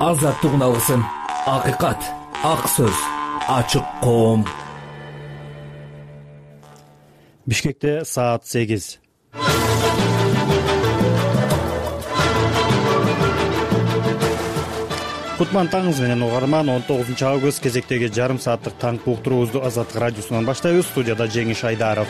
Азаттык алгысын, акыйкат, ак сөз, ачык коом. Бишкекте саат 8. Кутман таңыңыз менен угарман. 19 август кезектеги жарым сааттык таңкы уктуруубузду Азаттык радиосунан баштайбыз. Студияда Жеңиш Айдаров.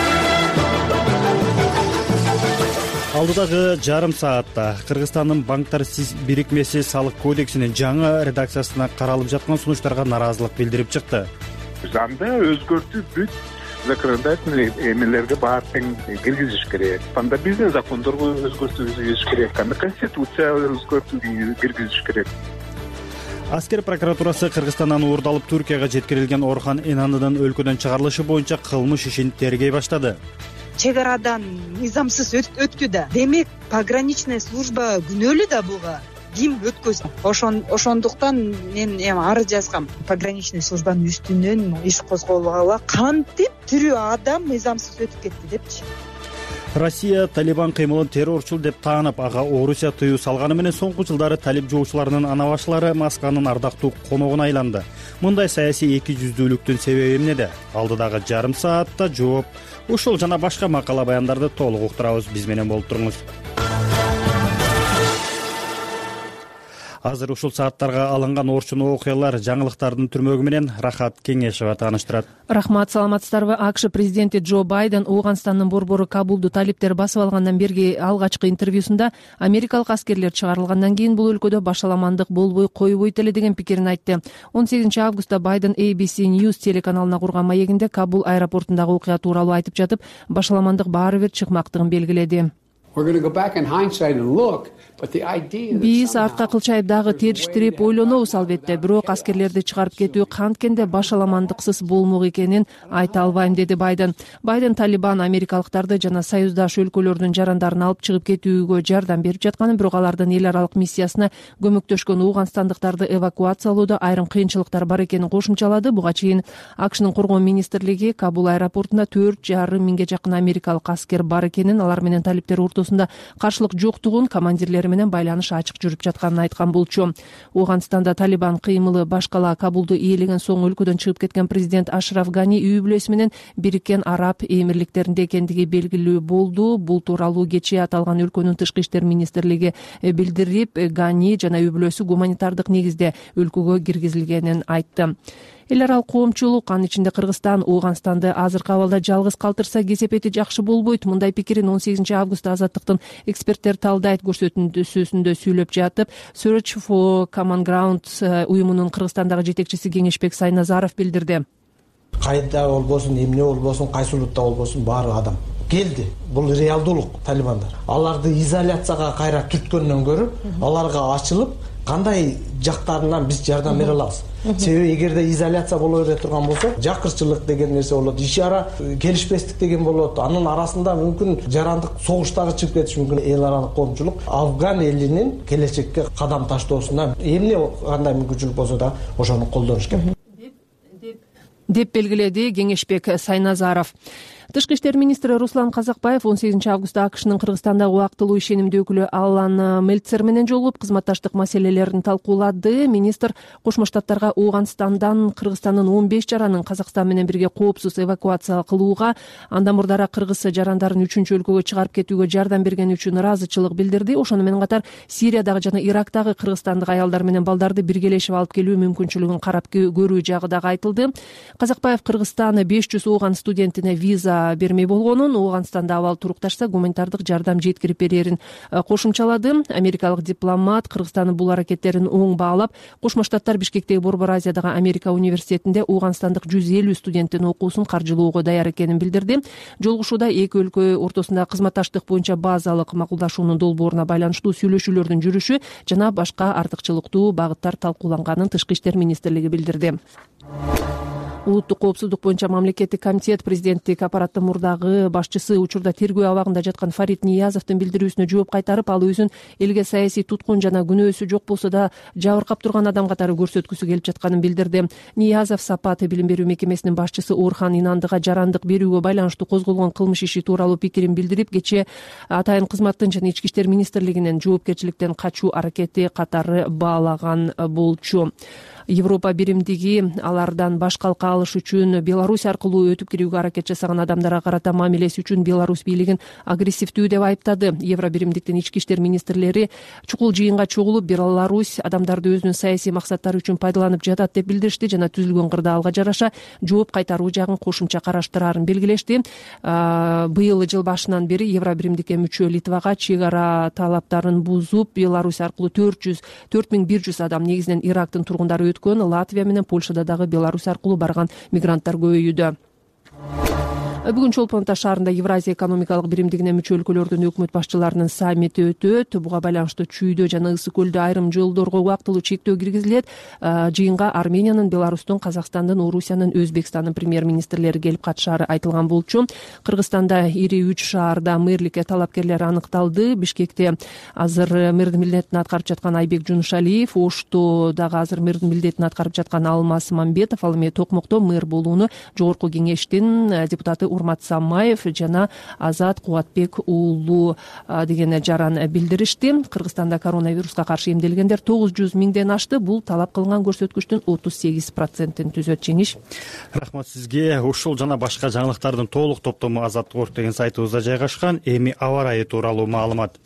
Алдыдагы жарым саатта Кыргызстандын банктар бирикмеси салык кодексинин жаңы редакциясына каралып жаткан сунуштарга наразылык билдирип чыкты. Заңда өзгөртүү бүт законодательный эмелерге баары тең киргизиш керек. Анда биздин закондорго өзгөртүү киргизиш керек. Анда конституцияга өзгөртүү киргизиш керек. Аскер прокуратурасы Кыргызстандан уурдалып Түркияга жеткирилген Орхан Инанынын өлкөдөн чыгарылышы боюнча кылмыш ишин тергей баштады. Чек арадан мыйзамсыз өттү да. Демек, пограничная служба күнөөлүү да буга. Ким өткөзгөн? Ошондуктан мен арыз жазгам. Пограничная службанын үстүнөн иш козголгула кантип тирүү адам мыйзамсыз өтүп кетти депчи. Россия Талибан кыймылын террорчул деп таанып, ага Орусия тыюу салганы менен соңку жылдары талип жоочуларынын анабашлары Москванын ардактуу коногуна айланды. Мындай саясий эки жүздүүлүктүн себеби эмнеде? Алдыдагы жарым саатта жооп ушул жана башка макала баяндарды толук уктурабыз. Биз менен болуп туруңуз. Азыр ушул сааттарга алынган орчун окуялар жаңылыктардын түрмөгү менен Рахат Кеңешева тааныштырат. Рахмат, саламатсыздарбы? АКШ президенти Джо Байден Ооганстандын борбору Кабулду талиптер басып алгандан берги алгачкы интервьюсунда америкалык аскерлер чыгарылгандан кийин бул өлкөдө башаламандык болбой койбойт эле деген пикирин айтты. 18 августта Байден ABC News телеканалына курган маегинде Кабул аэропортундагы окуя тууралуу айтып жатып, башаламандык баары бир чыкмактыгын белгиледи. Биз артка кылчайып дагы териштирип ойлонобуз албетте, бирок аскерлерди чыгарып кетүү канткенде башаламандыксыз болмок экенин айта албайм, деди Байден. Байден Талибан америкалыктарды жана союздаш өлкөлөрдүн жарандарын алып чыгып кетүүгө жардам берип жатканын, бирок алардын эл аралык миссиясына көмөктөшкөн ооганстандыктарды эвакуациялоодо айрым кыйынчылыктар бар экенин кошумчалады. Буга чейин АКШнын коргоо министрлиги Кабул аэропортунда 4,5 миңге жакын америкалык аскер бар экенин, алар менен талиптер ортосунда каршылык жоктугун, командирлери менен байланыш ачык жүрүп жатканын айткан болчу. Ооганстанда Талибан кыймылы башкала Кабулду ээлеген соң өлкөдөн чыгып кеткен президент Ашраф Гани үй бүлөсү менен Бириккен Араб Эмирликтеринде экендиги белгилүү болду. Бул тууралуу кечээ аталган өлкөнүн тышкы иштер министрлиги билдирип, Гани жана үй бүлөсү гуманитардык негизде өлкөгө киргизилгенин айтты. Эл аралык коомчулук, анын ичинде Кыргызстан, Ооганстанды азыркы абалда жалгыз калтырса кесепети жакшы болбойт. Мындай пикирин 18 августта Азаттыктын эксперттер талдайт көрсөтүүсүндө сүйлөп жатып, Search for Common Ground уюмунун Кыргызстандагы жетекчиси Кеңешбек Сайназаров билдирди. Кайда болбосун, эмне болбосун, кайсы улутта болбосун, баары адам келди. Бул реалдуулук Талибандар. Аларды изоляцияга кайра түрткөндөн көрүп, аларга ачылып, кандай жактарынан биз жардам бере алабыз. Себеби эгерде изоляция боло бере турган болсо, жакырчылык деген нерсе болот, иш ара келишпестик деген болот. Анын арасында мүмкүн жарандык согуш дагы чыгып кетиши мүмкүн. Эл аралык коомчулук Афган элинин келечекке кадам таштоосуна эмне кандай мүмкүнчүлүк болсо да ошону колдонуш керек деп белгиледи Кеңешбек Сайназаров. Тышкы иштер министри Руслан Казакбаев 18 августта АКШнын Кыргызстандагы убактылуу ишенимдүү өкүлү Алан Мельцер менен жолугуп кызматташтык маселелерин талкуулады. Министр Кошмо Штаттарга Ооганстандан Кыргызстандын 15 жаранын Казакстан менен бирге коопсуз эвакуация кылууга, андан мурдара кыргыз жарандарын 3-чү өлкөгө чыгарып кетүүгө жардам бергени үчүн ыраазычылык билдирди. Ошону менен катар Сириядагы жана Ирактагы кыргызстандык аялдар менен балдарды биргелешип алып келүү мүмкүнчүлүгүн карап көрүү жагы дагы айтылды. Казакбаев Кыргызстан 500 ооган студентине виза бермей болгонун, Ооганстанда абал турукташса гуманитардык жардам жеткирип берерин кошумчалады. Америкалык дипломат Кыргызстандын бул аракеттерин оң баалап, Кошмо Штаттар Бишкектеги Борбор Азиядагы Америка университетинде ооганстандык 150 студенттин окуусун каржылоого даяр экенин билдирди. Жолугушууда эки өлкө ортосунда кызматташтык боюнча базалык макулдашуунун долбооруна байланыштуу сүйлөшүүлөрдүн жүрүшү жана башка артыкчылыктуу багыттар талкууланганын Тышкы иштер министрлиги билдирди. Улуттук коопсуздук боюнча мамлекеттик комитет президенттик аппараттын мурдагы башчысы учурда тергөө абагында жаткан Фарид Ниязовдун билдирүүсүнө жооп кайтарып, ал өзүн элге саясий туткун жана күнөөсү жок болсо да жабыркап турган адам катары көрсөткүсү келип жатканын билдирди. Ниязов Сапат билим берүү мекемесинин башчысы Орхан Инандыга жарандык берүүгө байланыштуу козголгон кылмыш иши тууралуу пикирин билдирип, кечээ атайын кызматтын жана Ички иштер министрлигинин жоопкерчиликтен качуу аракети катары баалаган болчу. Европа биримдиги алардан баш калка алыш үчүн Беларусь аркылуу өтүп кирүүгө аракет жасаган адамдарга карата мамилеси үчүн Беларусь бийлигин агрессивдүү деп айыптады. Евро биримдиктин ички иштер министрлери чукул жыйынга чогулуп, Беларусь адамдарды өзүнүн саясий максаттары үчүн пайдаланып жатат деп билдиришти жана түзүлгөн кырдаалга жараша жооп кайтаруу жагын кошумча караштырарын белгилешти. Быйыл жыл башынан бери Евро биримдикке мүчө Литвага чек ара талаптарын бузуп, Беларусь аркылуу 4100 адам, негизинен Ирактын тургундары Латвия менен Польшада дагы Беларусь аркылуу барган мигранттар көбөйүүдө. Бүгүн Чолпон Ата шаарында Евразия экономикалык биримдигине мүчө өлкөлөрдүн өкмөт башчыларынын саммити өтөт. Буга байланыштуу Чүйдө жана Ысык көлдө айрым жолдорго убактылуу чектөө киргизилет. Жыйынга Армениянын, Беларустун, Казакстандын, Орусиянын, Өзбекстандын премьер-министрлери келип катышаары айтылган болчу. Кыргызстанда ири 3 шаарда мэрликке талапкерлер аныкталды. Бишкекте азыр мэрдин милдетин аткарып жаткан Айбек Жунушалиев, Ошто дагы азыр мэрдин милдетин аткарып жаткан Алмаз Мамбетов, ал эми Токмокто мэр болууну Жогорку кеңештин депутаты Урмат Самаев жана Азат Кубатбек уулу деген жаран билдиришти. Кыргызстанда коронавируска каршы эмделгендер 900 миңден ашты. Бул талап кылган көрсөткүчтүн 38%-ин түзөт. Жеңиш. Рахмат сизге. Ушул жана башка жаңылыктардын толук топтому Азаттык орг деген сайтыбызда жайгашкан. Эми аба ырайы тууралуу маалымат.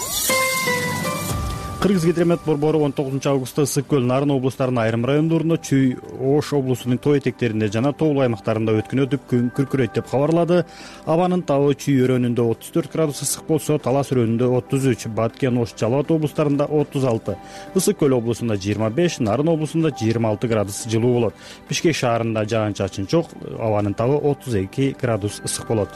Кыргыз-Гидромет борбору 19 августта Ысык көл, Нарын облустарынын айрым райондорунда, Чүй, Ош облусунун тоо этектеринде жана тоолуу аймактарында өткөн өтүп күн күркүрөйт деп кабарлады. Абанын табы Чүй өрөөнүндө 34 градус ысык болсо, Талас өрөөнүндө 33, Баткен, Ош, Жалал Абад облустарында 36, Ысык көл облусунда 25, Нарын облусунда 26 градус жылуу болот. Бишкек шаарында жаан-чачын жок, абанын табы 32 градус ысык болот.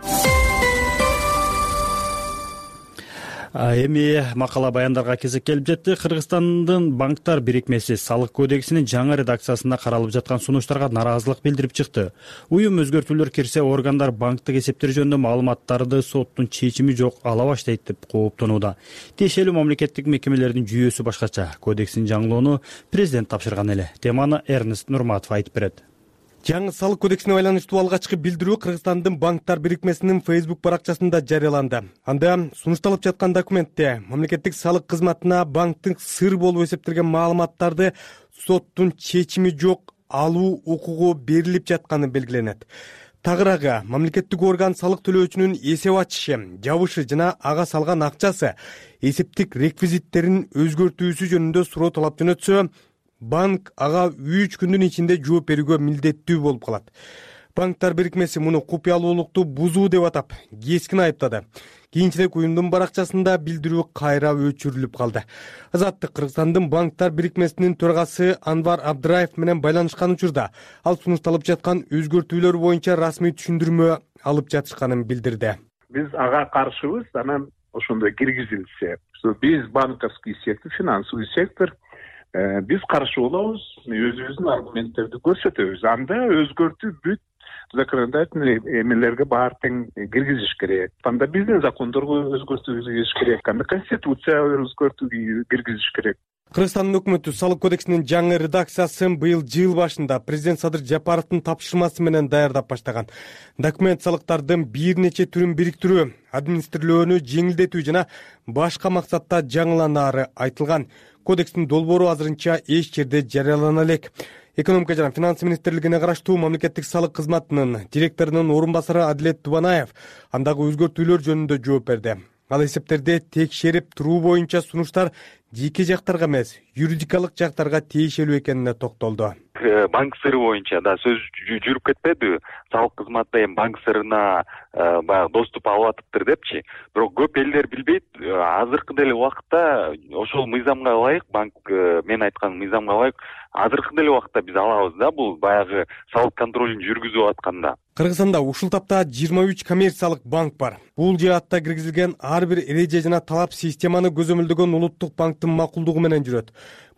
Эми макала баяндарга кезек келип жетти. Кыргызстандын банктар бирикмеси салык кодексинин жаңы редакциясында каралып жаткан сунуштарга нааразылык билдирип чыкты. Уюм өзгөртүүлөр кирсе, органдар банктык эсептер жөнүндө маалыматтарды соттун чечими жок ала баштайт деп кооптонууда. Тиешелүү мамлекеттик мекемелердин жүйөсү башкача. Кодекстин жаңылоону президент тапшырган эле. Теманы Эрнест Нурматов айтып берет. Жаңы салык кодексине байланыштуу алгачкы билдирүү Кыргызстандын банктар бирикмесинин Facebook баракчасында жарыяланды. Анда сунушталып жаткан документте мамлекеттик салык кызматына банктын сыр болуп эсептелген маалыматтарды соттун чечими жок алуу укугу берилип жатканы белгиленет. Тагыраагы мамлекеттик орган салык төлөөчүнүн эсеп ачышы, жабышы жана ага салган акчасы, эсептик реквизиттерин өзгөртүүсү жөнүндө суроо талап жөнөтсө, банк ага 3 күндүн ичинде жооп берүүгө милдеттүү болуп калат. Банктар бирикмеси муну купуялуулукту бузуу деп атап, кескин айыптады. Кийинчерээк уюмдун баракчасында билдирүү кайра өчүрүлүп калды. Азаттык Кыргызстандын банктар бирикмесинин төрагасы Анвар Абдыраев менен байланышкан учурда ал сунушталып жаткан өзгөртүүлөр боюнча расмий түшүндүрмө алып жатышканын билдирди. Биз ага каршыбыз, анан ошондой киргизилсе. Биз банковский сектор, финансовый сектор биз каршы болобуз, өзүбүздүн аргументтерди көрсөтөбүз. Анда өзгөртүү бүт законодательный эмелерге баары тең киргизиш керек. Анда биздин закондорго өзгөртүү киргизиш керек. Анда конституцияга өзгөртүү киргизиш керек. Кыргызстандын өкмөтү салык кодексинин жаңы редакциясын быйыл жыл башында президент Садыр Жапаровдун тапшырмасы менен даярдап баштаган. Документ салыктардын бир нече түрүн бириктирүү, администрирөөнү жеңилдетүү жана башка максатта жаңыланаары айтылган. Кодекстин долбоору азырынча эч жерде жарыялана элек. Экономика жана финанс министрлигине караштуу мамлекеттик салык кызматынын директорунун орун басары Адилет Тубанаев андагы өзгөртүүлөр жөнүндө жооп берди. Ал эсептерди текшерип туруу боюнча сунуштар жеке жактарга эмес, юридикалык жактарга тиешелүү экенине токтолду. Банк сыры боюнча да сөз жүрүп кетпеди. Салык кызматы эми банк сырына баягы доступ алып атыптыр депчи. Бирок көп элдер билбейт. Азыркы деле убакытта ошол мыйзамга ылайык, банк мен айткан мыйзамга ылайык азыркы деле убакытта биз алабыз да, бул баягы салык контролун жүргүзүп атканда. Кыргызстанда ушул тапта 23 коммерциялык банк бар. Бул жаатта киргизилген ар бир эреже жана талап системаны көзөмөлдөгөн улуттук банктын макулдугу менен жүрөт.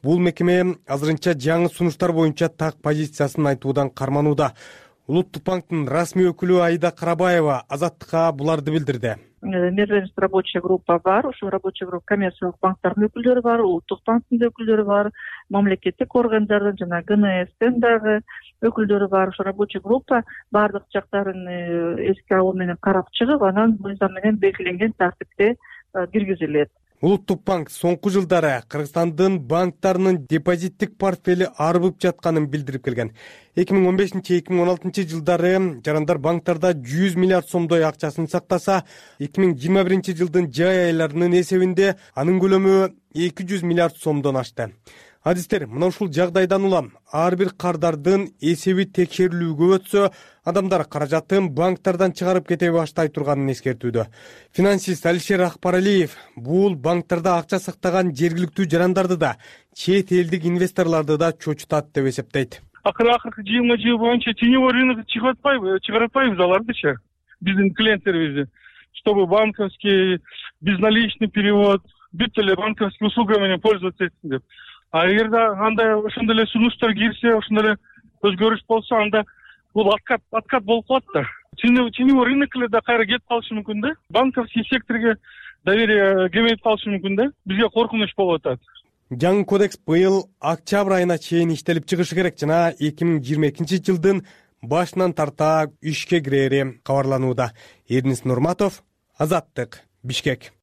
Бул мекеме азырынча жаңы сунуштар боюнча так позициясын айтуудан карманууда. Улуттук банктын расмий өкүлү Аида Карабаева Азаттыкка буларды билдирди. Межведомственная рабочая группа бар, ошол рабочая группа коммерциялык банктардын өкүлдөрү бар, улуттук банктын да өкүлдөрү бар, мамлекеттик органдардын жана ГНСдин дагы өкүлдөрү бар. Ошол рабочая группа баардык жактарын эске алуу менен карап чыгып, анан мыйзам менен белгиленген тартипте киргизилет. Улуттук банк соңку жылдары Кыргызстандын банктарынын депозиттик портфели арбып жатканын билдирип келген. 2015-2016 жылдары жарандар банктарда 100 миллиард сомдой акчасын сактаса, 2021 жылдын жай айларынын эсебинде анын көлөмү 200 миллиард сомдон ашты. Адистер, мына ушул жагдайдан улам ар бир кардардын эсеби текшерилүүгө өтсө, адамдар каражатын банктардан чыгарып кете баштай турганын эскертүүдө. Финансист Алишер Акбаралиев бул банктарда акча сактаган жергиликтүү жарандарды да, чет элдик инвесторлорду да чочутат деп эсептейт. Акыркы жыйырма жыл боюнча теневой рынок чыгаратпайбыз алардычы, биздин клиенттерибизди, чтобы банковский безналичный перевод, бүт эле банковский услуга менен пользоваться этсин деп. А эгерде андай ошондой эле сунуштар кирсе, ошондой эле өзгөрүш болсо, анда бул откат болуп калат да. Теневой рынок эле да кайра кетип калышы мүмкүн да. Банковский секторго доверие кемейип калышы мүмкүн да. Бизге коркунуч болуп атат. Жаңы кодекс быйыл октябрь айына чейин иштелип чыгышы керек жана 2022 жылдын башынан тарта ишке кирери кабарланууда. Эрнис Нурматов, Азаттык, Бишкек.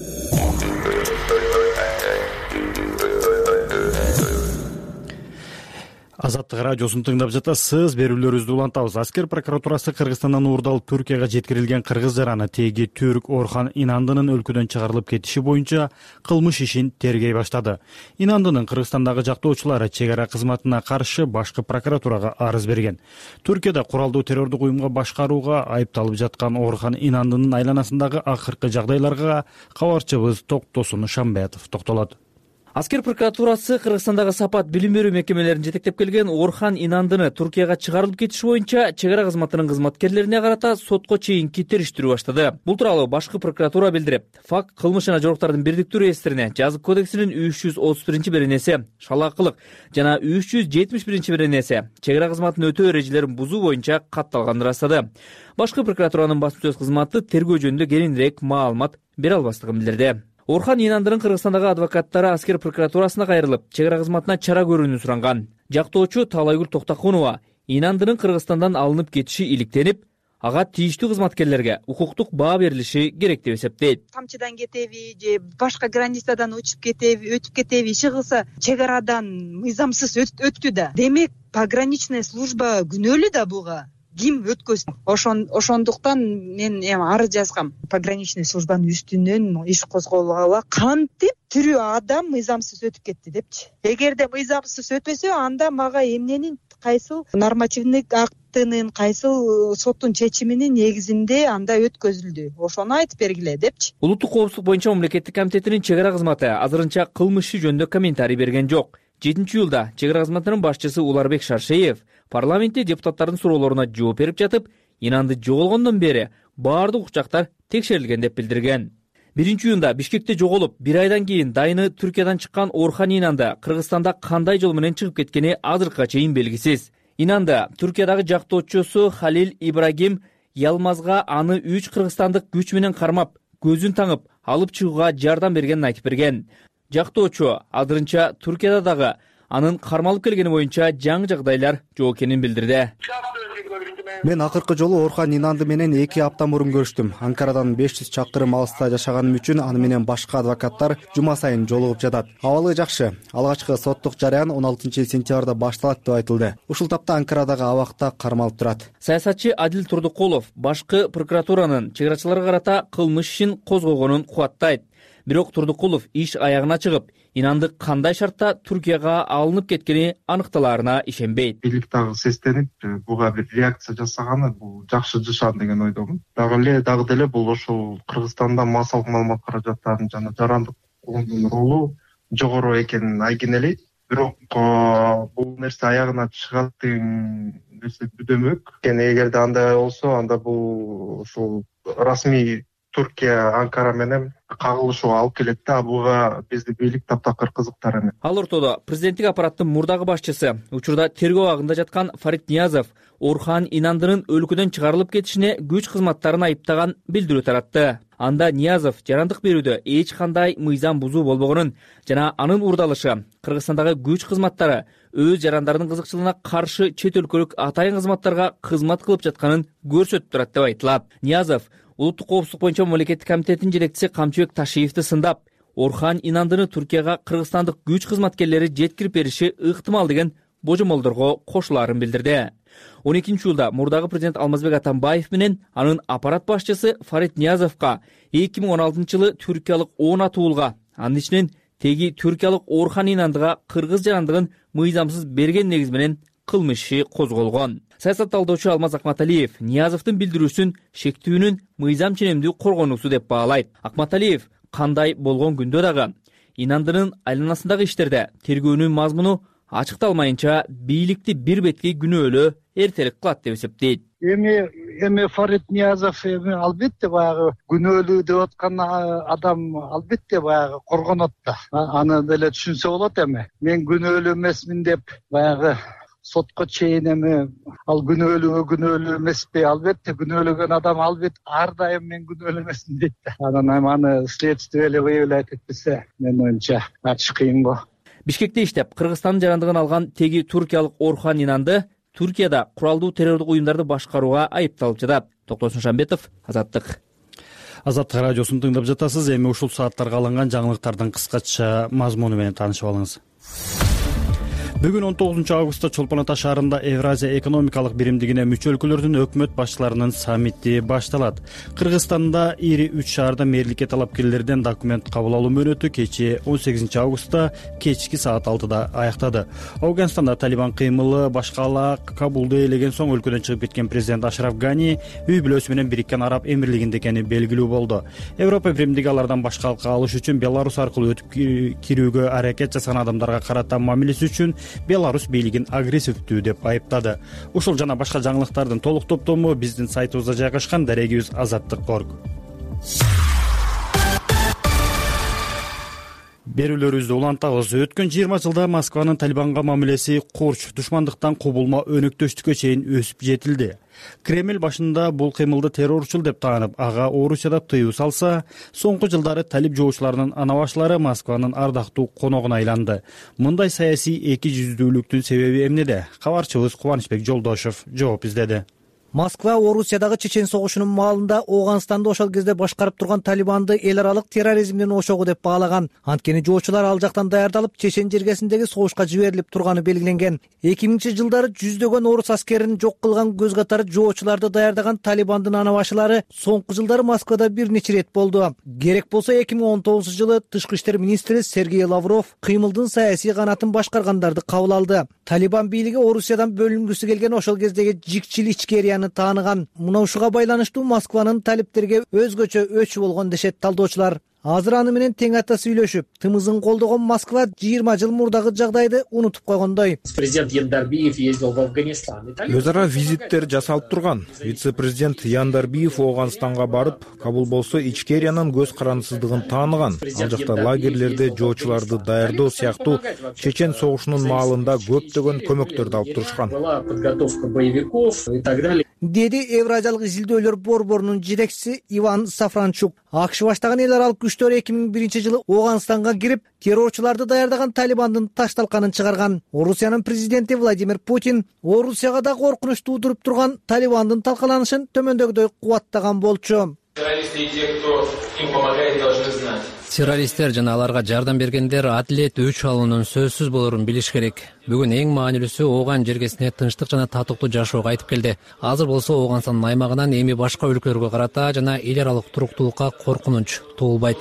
Азаттык радиосун тыңдап жатасыз. Берүүлөрүбүздү улантабыз. Аскер прокуратурасы Кыргызстандан уурдалып Түркияга жеткирилген кыргыз жараны теги түрк Орхан Инандынын өлкөдөн чыгарылып кетиши боюнча кылмыш ишин тергей баштады. Инандынын Кыргызстандагы жактоочулары чек ара кызматына каршы башкы прокуратурага арыз берген. Түркияда куралдуу террордук уюмга башкарууга айыпталып жаткан Орхан Инандынын айланасындагы акыркы жагдайларга кабарчыбыз Токтосун Шамбетов токтолот. Аскер прокуратурасы Кыргызстандагы сапат билим берүү мекемелерин жетектеп келген Орхан Инандыны Туркияга чыгарылып кетиш боюнча чек ара кызматынын кызматкерлерине карата сотко чейинки териштирүү баштады. Бул тууралуу башкы прокуратура билдирип, факт кылмыш жана жоруктардын бирдиктүү реестрине жазык кодексинин 331 беренеси, шалаакылык жана 371 беренеси чек ара кызматын өтөө эрежелерин бузуу боюнча катталганын ырастады. Башкы прокуратуранын басма сөз кызматы тергөө жөнүндө кененирээк маалымат бере албастыгын билдирди. Орхан Инандынын Кыргызстандагы адвокаттары Аскер прокуратурасына кайрылып, чек ара кызматына чара көрүүнү суранган. Жактоочу Таалайгүл Токтокунова Инандынын Кыргызстандан алынып кетиши иликтенип, ага тийиштүү кызматкерлерге укуктук баа берилиши керек деп эсептейт. Камчыдан кетеби же башка границадан өтүп кетеби, иши кылса чек арадан мыйзамсыз өттү да. Демек, пограничная служба күнөөлүү да буга. Ким өткөзсүн? Ошондуктан мен арыз жазгам. Пограничный службанын үстүнөн иш козголгула кантип тирүү адам мыйзамсыз өтүп кетти депчи. Эгерде мыйзамсыз өтпөсө, анда мага эмненин кайсыл нормативдик актынын, кайсыл соттун чечиминин негизинде анда өткөзүлдү. Ошону айтып бергиле депчи. Улуттук коопсуздук боюнча мамлекеттик комитетинин чек ара кызматы азырынча кылмыш иши жөнүндө комментарий берген жок. 7-июлда чек ара кызматынын башчысы Уларбек Шаршеев парламентте депутаттардын суроолоруна жооп берип жатып, Инанды жоголгондон бери баардык учактар текшерилген деп билдирген. 1-июнда Бишкекте жоголуп, 1 айдан кийин дайыны Түркиядан чыккан Орхан Инанды Кыргызстанда кандай жол менен чыгып кеткени азыркыга чейин белгисиз. Инанды Түркиядагы жактоочусу Халил Ибрагим Ялмазга аны 3 кыргызстандык күч менен кармап, көзүн таңып, алып чыгууга жардам бергенин айтып берген. Жактоочу азырынча Түркияда дагы анын кармалып келгени боюнча жаңы жагдайлар жок экенин билдирди. Мен акыркы жолу Орхан Инанды менен 2 апта мурун көрүштүм. Анкарадан 500 чакырым алыста жашаганым үчүн аны менен башка адвокаттар жума сайын жолугуп жатат. Абалы жакшы. Алгачкы соттук жараян 16 сентябрда башталат деп айтылды. Ушул тапта Анкарадагы абакта кармалып турат. Саясатчы Адил Турдукулов башкы прокуратуранын чек арачыларга карата кылмыш ишин козгогонун кубаттайт. Бирок Турдукулов иш аягына чыгып, Инанды кандай шартта Түркияга алынып кеткени аныкталаарына ишенбейт. Бийлик дагы сестенип, буга бир реакция жасаганы бул жакшы жашан деген ойдомун. Дагы деле бул ошол Кыргызстанда массалык маалымат каражаттарын жана жарандык коомдун ролу жогору экенин айгинелейт. Бирок бул нерсе аягына чыгатын нерсе бүдөмөк. Эгерде андай болсо, анда бул ошол расмий Туркия Анкара менен кагылышууга алып келет да, буга биздин бийлик таптакыр кызыктар эмес. Ал ортодо президенттик аппараттын мурдагы башчысы, учурда тергөө абагында жаткан Фарид Ниязов Орхан Инандынын өлкөдөн чыгарылып кетишине күч кызматтарын айыптаган билдирүү таратты. Анда Ниязов жарандык берүүдө эч кандай мыйзам бузуу болбогонун жана анын урдалышы Кыргызстандагы күч кызматтары өз жарандарынын кызыкчылыгына каршы чет өлкөлүк атайын кызматтарга кызмат кылып жатканын көрсөтүп турат деп айтылат. Ниязов улуттук коопсуздук боюнча мамлекеттик комитеттин жетекчиси Камчыбек Ташиевди сындап, Орхан Инандыны Туркияга кыргызстандык күч кызматкерлери жеткирип бериши ыктымал деген божомолдорго кошулаарын билдирди. 12-июлда мурдагы президент Алмазбек Атамбаев менен анын аппарат башчысы Фарид Ниязовго 2016-жылы түркиялык 10 атуулга, анын ичинен теги түркиялык Орхан Инандыга кыргыз жарандыгын мыйзамсыз берген негиз менен кылмыш иши козголгон. Саясат талдоочу Алмаз Акматалиев Ниязовдун билдирүүсүн шектүүнүн мыйзам ченемдүү коргонуусу деп баалайт. Акматалиев кандай болгон күндө дагы Инандынын айланасындагы иштерде тергөөнүн мазмуну ачыкталмайынча бийликти бир бетке күнөөлөө эртерээк кылат деп эсептейт. Эми Фарид Ниязов албетте баягы күнөөлүү деп аткан адам албетте баягы коргонот да. Аны деле түшүнсө болот эми. Мен күнөөлүү эмесмин деп баягы сотко чейин эми ал күнөөлүү эмеспи? Албетте күнөөлөгөн адам албетте ар дайым мен күнөөлүү эмесмин дейт да. Анан аны следствие эле выявлять этпесе, менин оюмча ачыш кыйын го. Бишкекте иштеп, Кыргызстандын жарандыгын алган теги туркиялык Орхан Инанды Туркияда куралдуу террордук уюмдарды башкарууга айыпталып жатат. Токтосун Шамбетов, Азаттык. Азаттык радиосун тыңдап жатасыз. Эми ушул сааттарга алынган жаңылыктардын кыскача мазмуну менен таанышып алыңыз. Бүгүн 19-августта Чолпон Ата шаарында Евразия экономикалык биримдигине мүчө өлкөлөрдүн өкмөт башчыларынын саммити башталат. Кыргызстанда ири 3 шаарда мээрликке талапкерлерден документ кабыл алуу мөөнөтү кечээ 18-августта кечки саат 6-да аяктады. Афганистанда Талибан кыймылы башкала Кабулду ээлеген соң өлкөдөн чыгып кеткен президент Ашраф Гани үй бүлөсү менен Бириккен Араб Эмирлигинде экени белгилүү болду. Европа биримдиги алардан башкалыкка алыш үчүн Беларусь аркылуу өтүп кирүүгө аракет жасаган адамдарга карата мамилеси үчүн Беларусь бийлигин агрессивдүү деп айыптады. Ушул жана башка жаңылыктардын толук топтому биздин сайтыбызда жайгашкан. Дарегибиз Азаттык.org. Берүүлөрүбүздү улантабыз. Өткөн 20 жылда Москванын Талибанга мамилеси курч, душмандыктан кубулма өнөктөштүккө чейин өсүп жетилди. Кремль башында бул кыймылды террорчул деп таанып, ага Орусияда тыюу салса, соңку жылдары талип жоочуларынын анабашлары Москванын ардактуу коногуна айланды. Мындай саясий эки жүздүүлүктүн себеби эмнеде? Кабарчыбыз Кубанычбек Жолдошов жооп издеди. Москва Орусиядағы Чечен согушунун маалында Оғанстанды ошол кезде башкарып турган Талибанды эл аралык терроризмдин ошогу деп баалаган. Анткени жоочулар ал жактан даярдалып Чечен жергесиндеги согушка жиберилип турганы белгиленген. 2000-жылдары жүздөгөн орус аскерин жок кылган көз катары жоочуларды даярдаган Талибандын анабашылары соңку жылдары Москвада бир нече рет болду. Керек болсо 2019-жылы тышкы иштер министри Сергей Лавров кыймылдын саясий канатын башкаргандарды кабыл алды. Талибан бийлиги Орусиядан бөлүнгүсү келген ошол кездеги жикчил ичкерияны тааныган. Мына ушуга байланыштуу Москванын талиптерге өзгөчө өчү болгон дешет талдоочулар. Азыр аны менен тең ата сүйлөшүп, тымызын колдогон Москва 20 жыл мурдагы жагдайды унутуп койгондой. Президент Яндарбиев ездил в Афганистан. Өз ара визиттер жасалып турган. Вице-президент Яндарбиев Оғанстанга барып, кабыл болсо ичкериянын көз карандысыздыгын тааныган. Ал жакта лагерлерде жоочуларды даярдоо сыяктуу Чечен согушунун маалында көптөгөн көмөктөрдү алып турушкан. Подготовка боевиков и так далее. Деди Евразиялык изилдөөлөр борборунун жетекчиси Иван Сафранчук. АКШ баштаган эл аралык күчтөр 2001-жылы Оғанстанга кирип, террорчуларды даярдаган Талибандын ташталканын чыгарган. Орусиянын президенти Владимир Путин Орусияга да коркунуч туудуруп турган Талибандын талкаланышын төмөндөгүдөй кубаттаган болчу. Террористтер жана аларга жардам бергендер адилет өч алуунун сөзсүз болорун билиш керек. Бүгүн эң маанилүүсү Ооган жергесине тынчтык жана татыктуу жашоого айтып келди. Азыр болсо Оғанстандын аймагынан эми башка өлкөлөргө карата жана эл аралык туруктуулукка коркунуч туулбайт.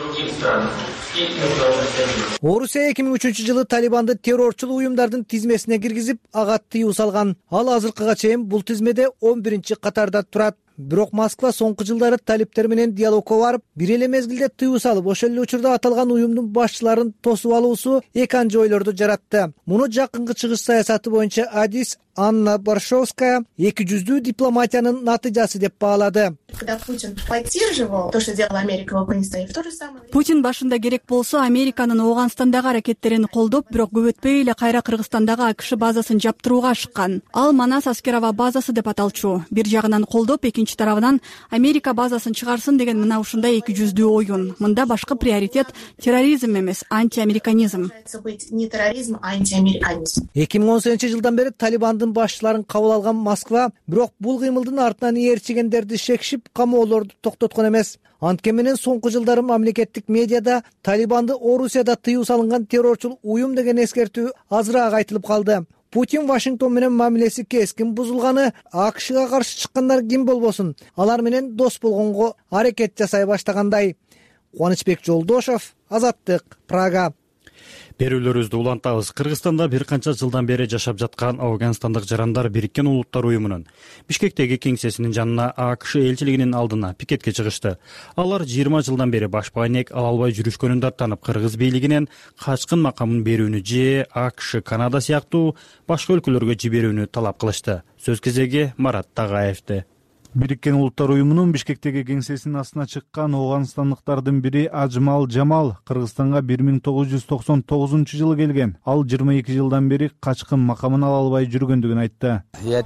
Орусия 2003-жылы Талибанды террорчул уюмдардын тизмесине киргизип, ага тыюу салган. Ал азыркыга чейин бул тизмеде 11-катарда турат. Бирок Москва соңку жылдары талиптер менен диалогко барып, бир эле мезгилде тыюу салып, ошол эле учурда аталган уюмдун башчыларын тосуп алуусу эканчы ойлорду жаратты. Муну жакынкы чыгыш саясаты боюнча адис Анна Баршовская 200 дипломатиянын натыйжасы деп баалады. Когда Путин поддерживал то, что делала Америка в Афганистане, в то же самое... Путин башында керек болсо Американын Ооганстандагы аракеттерин колдоп, бирок көп өтпөй эле кайра Кыргызстандагы АКШ базасын жаптырууга ашыккан. Ал Манас аскер-аба базасы деп аталчу. Бир жагынан колдоп, экинчи тарабынан Америка базасын чыгарсын деген мына ушундай 200 оюн. Мында башкы приоритет терроризм эмес, антиамериканизм. Не терроризм, а антиамериканизм. 2018-жылдан бери Талибандын башчыларын кабыл алган Москва, бирок бул кыймылдын артынан ээрчигендерди шекшип, камоолорду токтоткон эмес. Анткени менен соңку жылдары мамлекеттик медиада Талибанды Орусияда тыюу салынган террорчул уюм деген эскертүү азыраак айтылып калды. Путин Вашингтон менен мамилеси кескин бузулганы, АКШга каршы чыккандар ким болбосун, алар менен дос болгонго аракет жасай баштагандай. Кубанычбек Жолдошов, Азаттык, Прага. Берүүлөрүбүздү улантабыз. Кыргызстанда бир канча жылдан бери жашап жаткан Афганстандык жарандар Бириккен Улуттар уюмунун Бишкектеги кеңсесинин жанына АКШ элчилигинин алдына пикетке чыгышты. Алар 20 жылдан бери башпайнек ала албай жүрүшкөнүн даттанып, кыргыз бийлигинен качкын макамын берүүнү же АКШ, Канада сыяктуу башка өлкөлөргө жиберүүнү талап кылышты. Сөз кезеги Марат Тагаевде. Бириккен Улуттар уюмунун Бишкектеги кеңсесинин астына чыккан ооганстандыктардын бири Ажмал Жамал Кыргызстанга 1999-жылы келген. Ал 22 жылдан бери качкын макамын ала албай жүргөндүгүн айтты. Я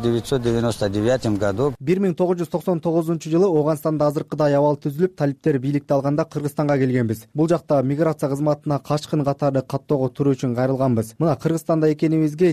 1999 году 1999-жылы Ооганстанда азыркыдай абал түзүлүп, талиптер бийликти алганда Кыргызстанга келгенбиз. Бул жакта миграция кызматына качкын катары каттоого туруу үчүн кайрылганбыз. Мына Кыргызстанда экенибизге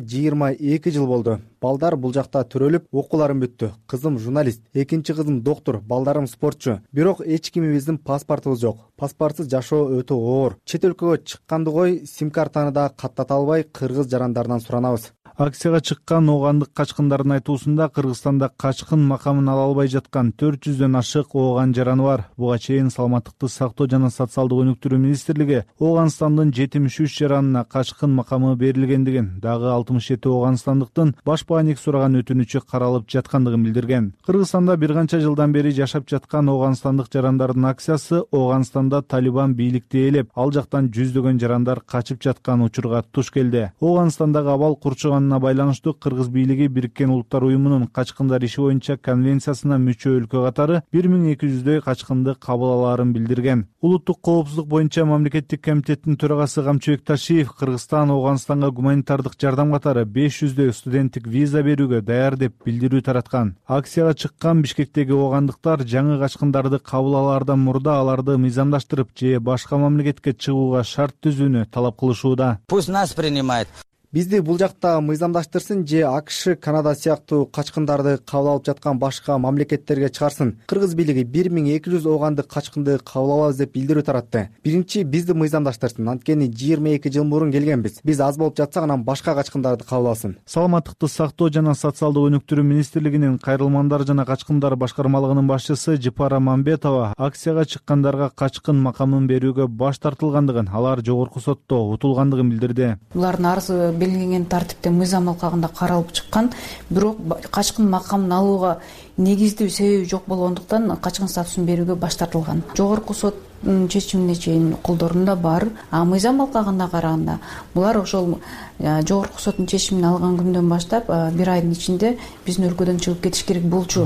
22 жыл болду. Балдар бул жакта төрөлүп, окууларым бүттү. Кызым журналист, экинчи кызым доктор, балдарым спортчу. Бирок эч кимибиздин паспортубуз жок. Паспортсуз жашоо өтө оор. Чет өлкөгө чыкканды кой, сим-картаны да каттата албай кыргыз жарандарынан суранабыз. Акцияга чыккан оогандык качкындардын айтуусунда Кыргызстанда качкын макамын ала албай жаткан 400дөн ашык ооган жараны бар. Буга чейин Саламаттыкты сактоо жана социалдык өнүктүрүү министрлиги Ооганстандын 73 жаранына качкын макамы берилгендигин, дагы 67 ооганстандыктын башпайнек сураган өтүнүчү каралып жаткандыгын билдирген. Кыргызстанда бир канча жылдан бери жашап жаткан ооганстандык жарандардын акциясы Ооганстанда Талибан бийликти ээлеп, ал жактан жүздөгөн жарандар качып жаткан учурга туш келди. Ооганстандагы абал курчуган байланыштуу кыргыз бийлиги Бириккен Улуттар уюмунун качкындар иши боюнча конвенциясына мүчө өлкө катары 1200дөй качкынды кабыл алаарын билдирген. Улуттук коопсуздук боюнча мамлекеттик комитеттин төрагасы Камчыбек Ташиев Кыргызстан Ооганстанга гуманитардык жардам катары 500дөй студенттик виза берүүгө даяр деп билдирүү тараткан. Акцияга чыккан Бишкектеги оогандыктар жаңы качкындарды кабыл алаардан мурда аларды мыйзамдаштырып же башка мамлекетке чыгууга шарт түзүүнү талап кылышууда. Пусть нас принимает. Бизди бул жакта мыйзамдаштырсын же АКШ, Канада сыяктуу качкындарды кабыл алып жаткан башка мамлекеттерге чыгарсын. Кыргыз бийлиги 1200 оогандык качкынды кабыл алабыз деп билдирүү таратты. Биринчи бизди мыйзамдаштырсын, анткени 22 жыл мурун келгенбиз. Биз аз болуп жатсак, анан башка качкындарды кабыл алсын. Саламаттыкты сактоо жана социалдык өнүктүрүү министрлигинин кайрылмандар жана качкындар башкармалыгынын башчысы Жипара Мамбетова акцияга чыккандарга качкын макамын берүүгө баш тартылгандыгын, алар жогорку сотто утулгандыгын билдирди. Булардын арызы белгиленген тартипте мыйзам алкагында каралып чыккан, бирок качкын макамын алууга негиздүү себеби жок болгондуктан качкын статусун берүүгө баш тартылган. Жогорку соттун чечимине чейин колдорунда бар. Мыйзам алкагында караганда булар ошол жогорку соттун чечимин алган күндөн баштап бир айдын ичинде биздин өлкөдөн чыгып кетиш керек болчу.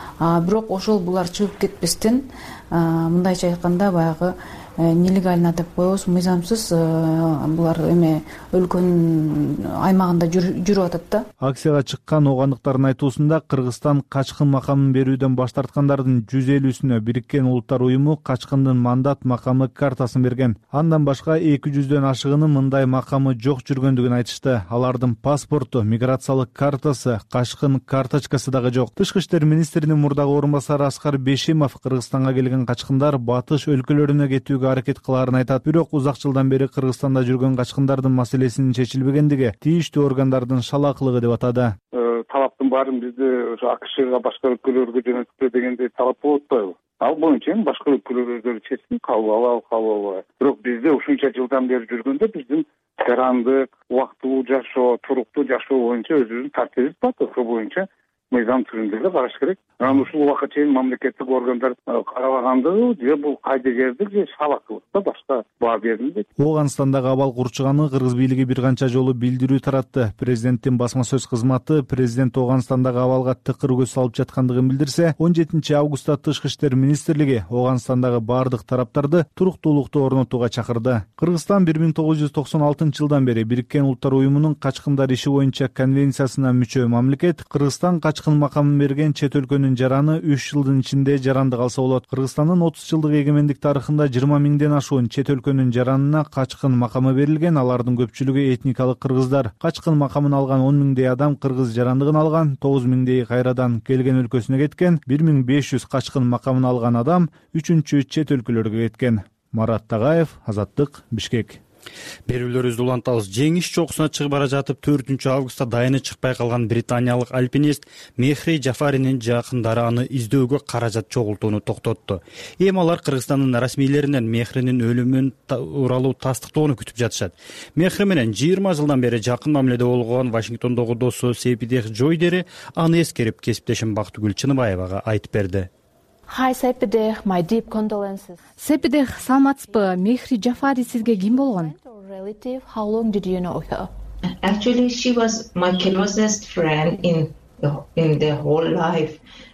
Бирок ошол булар чыгып кетпестен, мындайча айтканда баягы нелегально деп коебуз, мыйзамсыз булар эме өлкөнүн аймагында жүрүп атат да. Акцияга чыккан оогандыктардын айтуусунда Кыргызстан качкын макамын берүүдөн баш тарткандардын 150-сүнө Бириккен Улуттар уюму качкындын мандат макамы картасын берген. Андан башка 200дөн ашыгынын мындай макамы жок жүргөндүгүн айтышты. Алардын паспорту, миграциялык картасы, качкын карточкасы дагы жок. Тышкы иштер министринин мурдагы орун басары Аскар Бешимов Кыргызстанга келген качкындар батыш өлкөлөрүнө кетүүгө аракет кылаарын айтат. Бирок узак жылдан бери Кыргызстанда жүргөн качкындардын маселесинин чечилбегендиги тийиштүү органдардын шалаакылыгы деп атады. Талаптын баарын бизде ошо АКШга башка өлкөлөргө жөнөткүлө дегендей талап болуп атпайбы? Ал боюнча эми башка өлкөлөр өздөрү чечсин, кабыл алабы, кабыл албайбы. Бирок бизде ушунча жылдан бери жүргөндө биздин жарандык, убактылуу жашоо, туруктуу жашоо боюнча өзүбүздүн тартибибиз бар, ошол боюнча мыйзам түрүндө эле караш керек. Анан ушул убакка чейин мамлекеттик органдар карабагандыгы же бул кайдыгердик же салакчылык да башка баа берилбейт. Оогандагы абал курчуганын кыргыз бийлиги бир канча жолу билдирүү таратты. Президенттин басма сөз кызматы президент Оогандагы абалга тыкыр көз салып жаткандыгын билдирсе, 17 августта Тышкы иштер министрлиги Оогандагы бардык тараптарды туруктуулукту орнотууга чакырды. Кыргызстан 1996 жылдан бери Бириккен Улуттар уюмунун качкындар иши боюнча конвенциясына мүчө мамлекет. Кыргызстан качкын макамын берген чет өлкөнүн жараны 3 жылдын ичинде жаранды калса болот. Кыргызстандын 30 жылдык эгемендик тарыхында 20 миңден ашуун чет өлкөнүн жаранына качкын макамы берилген. Алардын көпчүлүгү этникалык кыргыздар. Качкын макамын алган 10 миңдей адам кыргыз жарандыгын алган, 9 миңдей кайрадан келген өлкөсүнө кеткен, 1500 качкын макамын алган адам 3-чү чет өлкөлөргө кеткен. Марат Тагаев, Азаттык, Бишкек. Берүүлөрүбүздү улантабыз. Жеңиш чокусуна чыгып бара жатып 4 августта дайыны чыкпай калган британиялык альпинист Мехри Жафаринин жакындары аны издөөгө каражат чогултууну токтотту. Эми алар Кыргызстандын расмийлеринен Мехринин өлүмүн тууралуу тастыктоону күтүп жатышат. Мехри менен 20 жылдан бери жакын мамиледе болгон Вашингтондогу досу Сепидех Жойдери аны эскерип, кесиптешим Бактыгүл Чыныбаевага айтып берди. Hi Sepideh, my deep condolences. Sepideh, саламатсызбы? Мехри Жафари сизге ким болгон? Relative, how long did you know her? Actually, she was my closest friend in the whole life.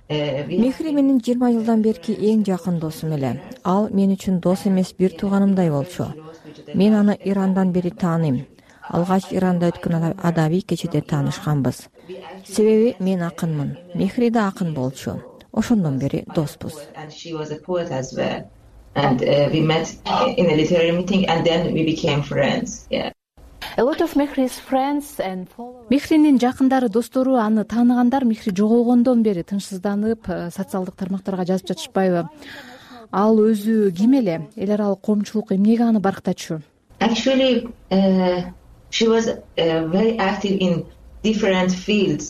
Мехри менин 20 жылдан берки эң жакын досум эле. Ал мен үчүн дос эмес, бир тууганымдай болчу. Мен аны Ирандан бери тааныйм. Алгач Иранда өткөн адабий кечеде таанышканбыз. Себеби мен акынмын. Мехри да акын болчу. Ошондон бери доспуз. And she was a poet as well. And we met in a literary meeting and then we became friends. Yeah. A lot of Mehri's friends and followers. Мехринин жакындары, достору аны тааныгандар Мехри жоголгондон бери тынчсызданып, социалдык тармактарга жазып жатышпайбы? Ал өзү ким эле? Эл аралык коомчулук эмнеге аны барктачу? Actually, she was very active in different fields.